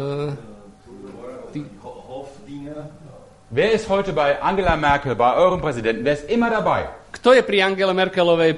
Wer ist heute bei Angela Merkel, bei eurem Präsidenten? Wer ist immer dabei? Kto je pri Angele Merkelovej,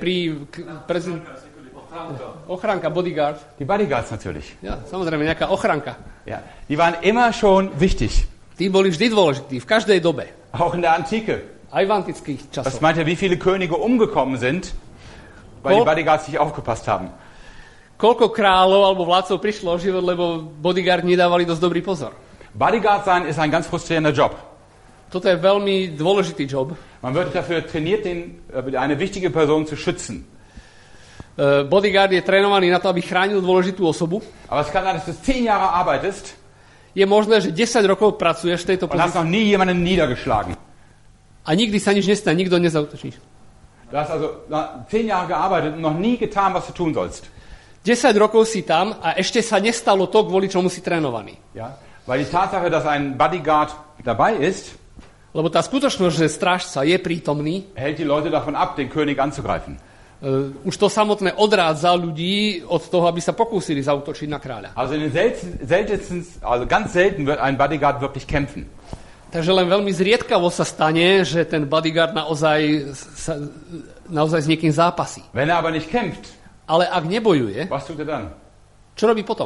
Ochranka, bodyguard. Die Bodyguards natürlich. Ja, samozrejme, nejaká ochranka. Ja, die waren immer schon wichtig. Tí boli vždy dôležití, v každej dobe. Auch in der Antike. Aj v antických Was časoch. meint ihr, wie viele Könige umgekommen sind, weil die Bodyguards nicht aufgepasst haben? Koľko kráľov alebo vládcov prišlo o život, lebo bodyguard nedávali dosť dobrý pozor. Bodyguard sein ist ein ganz frustrierender Job. Toto je veľmi dôležitý job. Man wird dafür trainiert, eine wichtige Person zu schützen. Bodyguard je trénovaný na to, aby chránil dôležitú osobu. Aber es kann sein, dass du 10 Jahre arbeitest Je možné, že 10 rokov pracuješ v tejto und hast pozícii noch nie jemanden niedergeschlagen. a nikdy sa nič nestane, nikto nezautočí. Du hast also 10 Jahre gearbeitet und noch nie getan, was du tun sollst. 10 rokov si tam a ešte sa nestalo to, kvôli čomu si trénovaný. Ja? Weil die Tatsache, dass ein Bodyguard dabei ist, Lebo tá skutočnosť, že strážca je prítomný, hält die Leute davon ab, den König anzugreifen. už to samotné odrádza ľudí od toho, aby sa pokúsili zaútočiť na kráľa. Also ganz selten wird ein Bodyguard wirklich kämpfen. Takže len veľmi zriedkavo sa stane, že ten bodyguard naozaj s niekým zápasí. Wenn er aber nicht kämpft, Ale ak nebojuje, was tut er dann? čo robí potom?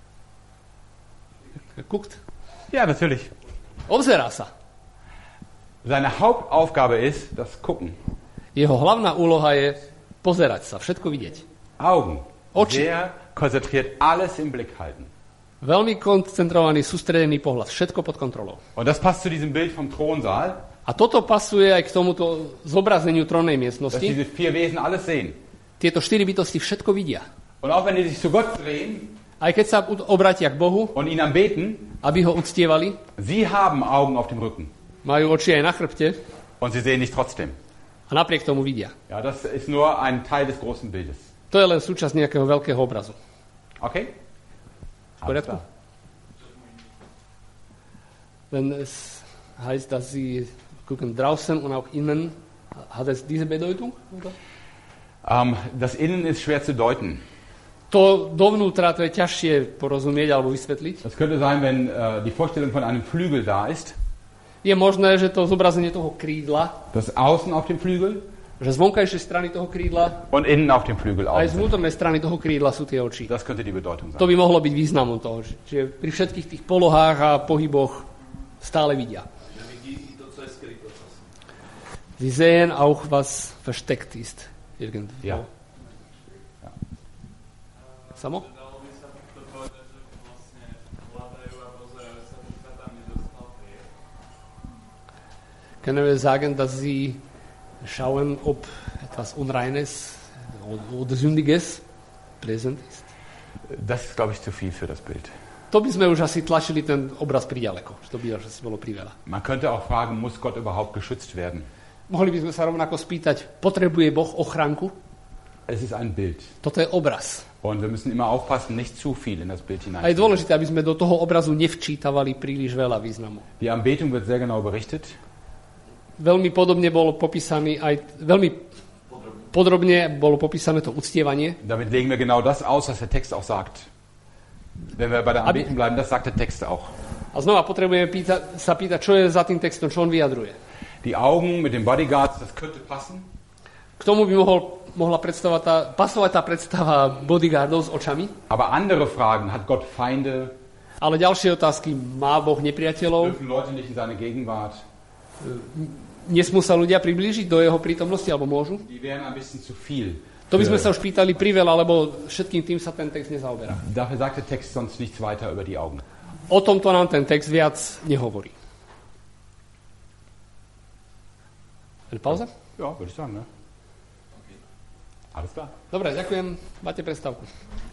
Guckt. Ja, natürlich. Obzerá sa. Seine Hauptaufgabe ist das Gucken. Jeho hlavná úloha je pozerať sa, všetko vidieť. Augen. Oči. Sehr konzentriert alles im Blick halten. Veľmi koncentrovaný, sústredený pohľad, všetko pod kontrolou. Und das passt zu diesem Bild vom Thronsaal, A toto pasuje aj k tomuto zobrazeniu trónnej dass miestnosti. diese 4 Wesen alles sehen. Tieto 4 bytosti všetko vidia. Und auch wenn die sich zu Gott drehen Aj keď sa obrátia k Bohu, und ihn anbeten, aby ho uctievali, sie haben Augen auf dem Rücken. majú oči aj na chrbte Und sie sehen nicht trotzdem. a napriek tomu vidia. Ja, das ist nur ein Teil des großen Bildes. To je len súčasť nejakého veľkého obrazu. Okay? V poriadku? Wenn es heißt, dass sie gucken draußen und auch innen, hat es diese Bedeutung? Oder? Das Innen ist schwer zu deuten. To dovnútra, to je ťažšie porozumieť alebo vysvetliť. Das könnte sein, wenn die Vorstellung von einem Flügel da ist, Je možné, že to zobrazenie toho krídla, das Außen auf dem Flügel že z vonkajšej strany toho krídla, und innen auf dem Flügel aj z außen. vnútornej strany toho krídla sú tie oči. Das könnte die Bedeutung To sein. by mohlo byť významom toho, že pri všetkých tých polohách a pohyboch stále vidia. Sie sehen auch, was versteckt ist. Irgendwo. Ja. Samo? Können wir sagen, dass sie schauen, ob etwas Unreines oder Sündiges präsent ist. Das ist, glaube ich, zu viel für das Bild. To by sme už asi tlačili ten obraz priďaleko. To by asi bolo priveľa. Man könnte auch fragen, muss Gott überhaupt geschützt werden? Mohli by sme sa rovnako spýtať, potrebuje Boh ochránku? Es ist ein Bild. Toto je obraz. Und wir müssen immer aufpassen, nicht zu viel in das Bild A je hinein. dôležité, aby sme do toho obrazu nevčítavali príliš veľa významu. Die Anbetung wird sehr genau berichtet. Veľmi podobne bolo popísané veľmi podrobne bolo popísané to uctievanie. Damit legen wir genau das aus, was der Text auch sagt. Wenn wir bei der Anbetung bleiben, das sagt der Text auch. A znova potrebujeme sa pýtať, čo je za tým textom, čo on vyjadruje. Die Augen mit den Bodyguards, das könnte passen. K tomu by mohla pasovať tá predstava bodyguardov s očami. Aber andere Fragen, hat Gott Feinde? Ale ďalšie otázky, má Boh nepriateľov? Dürfen Leute nicht in seine Gegenwart? Nesmú sa ľudia priblížiť do jeho prítomnosti, alebo môžu? Die wären ein bisschen zu viel. To by sme sa už pýtali priveľa, lebo všetkým tým sa ten text nezaoberá. Dafür sagt der Text sonst nichts weiter über die Augen. O tomto nám ten text viac nehovorí. Eine Pause? Ja, würde ich sagen, ne? Alles klar. Dobre, ďakujem. Máte prestávku.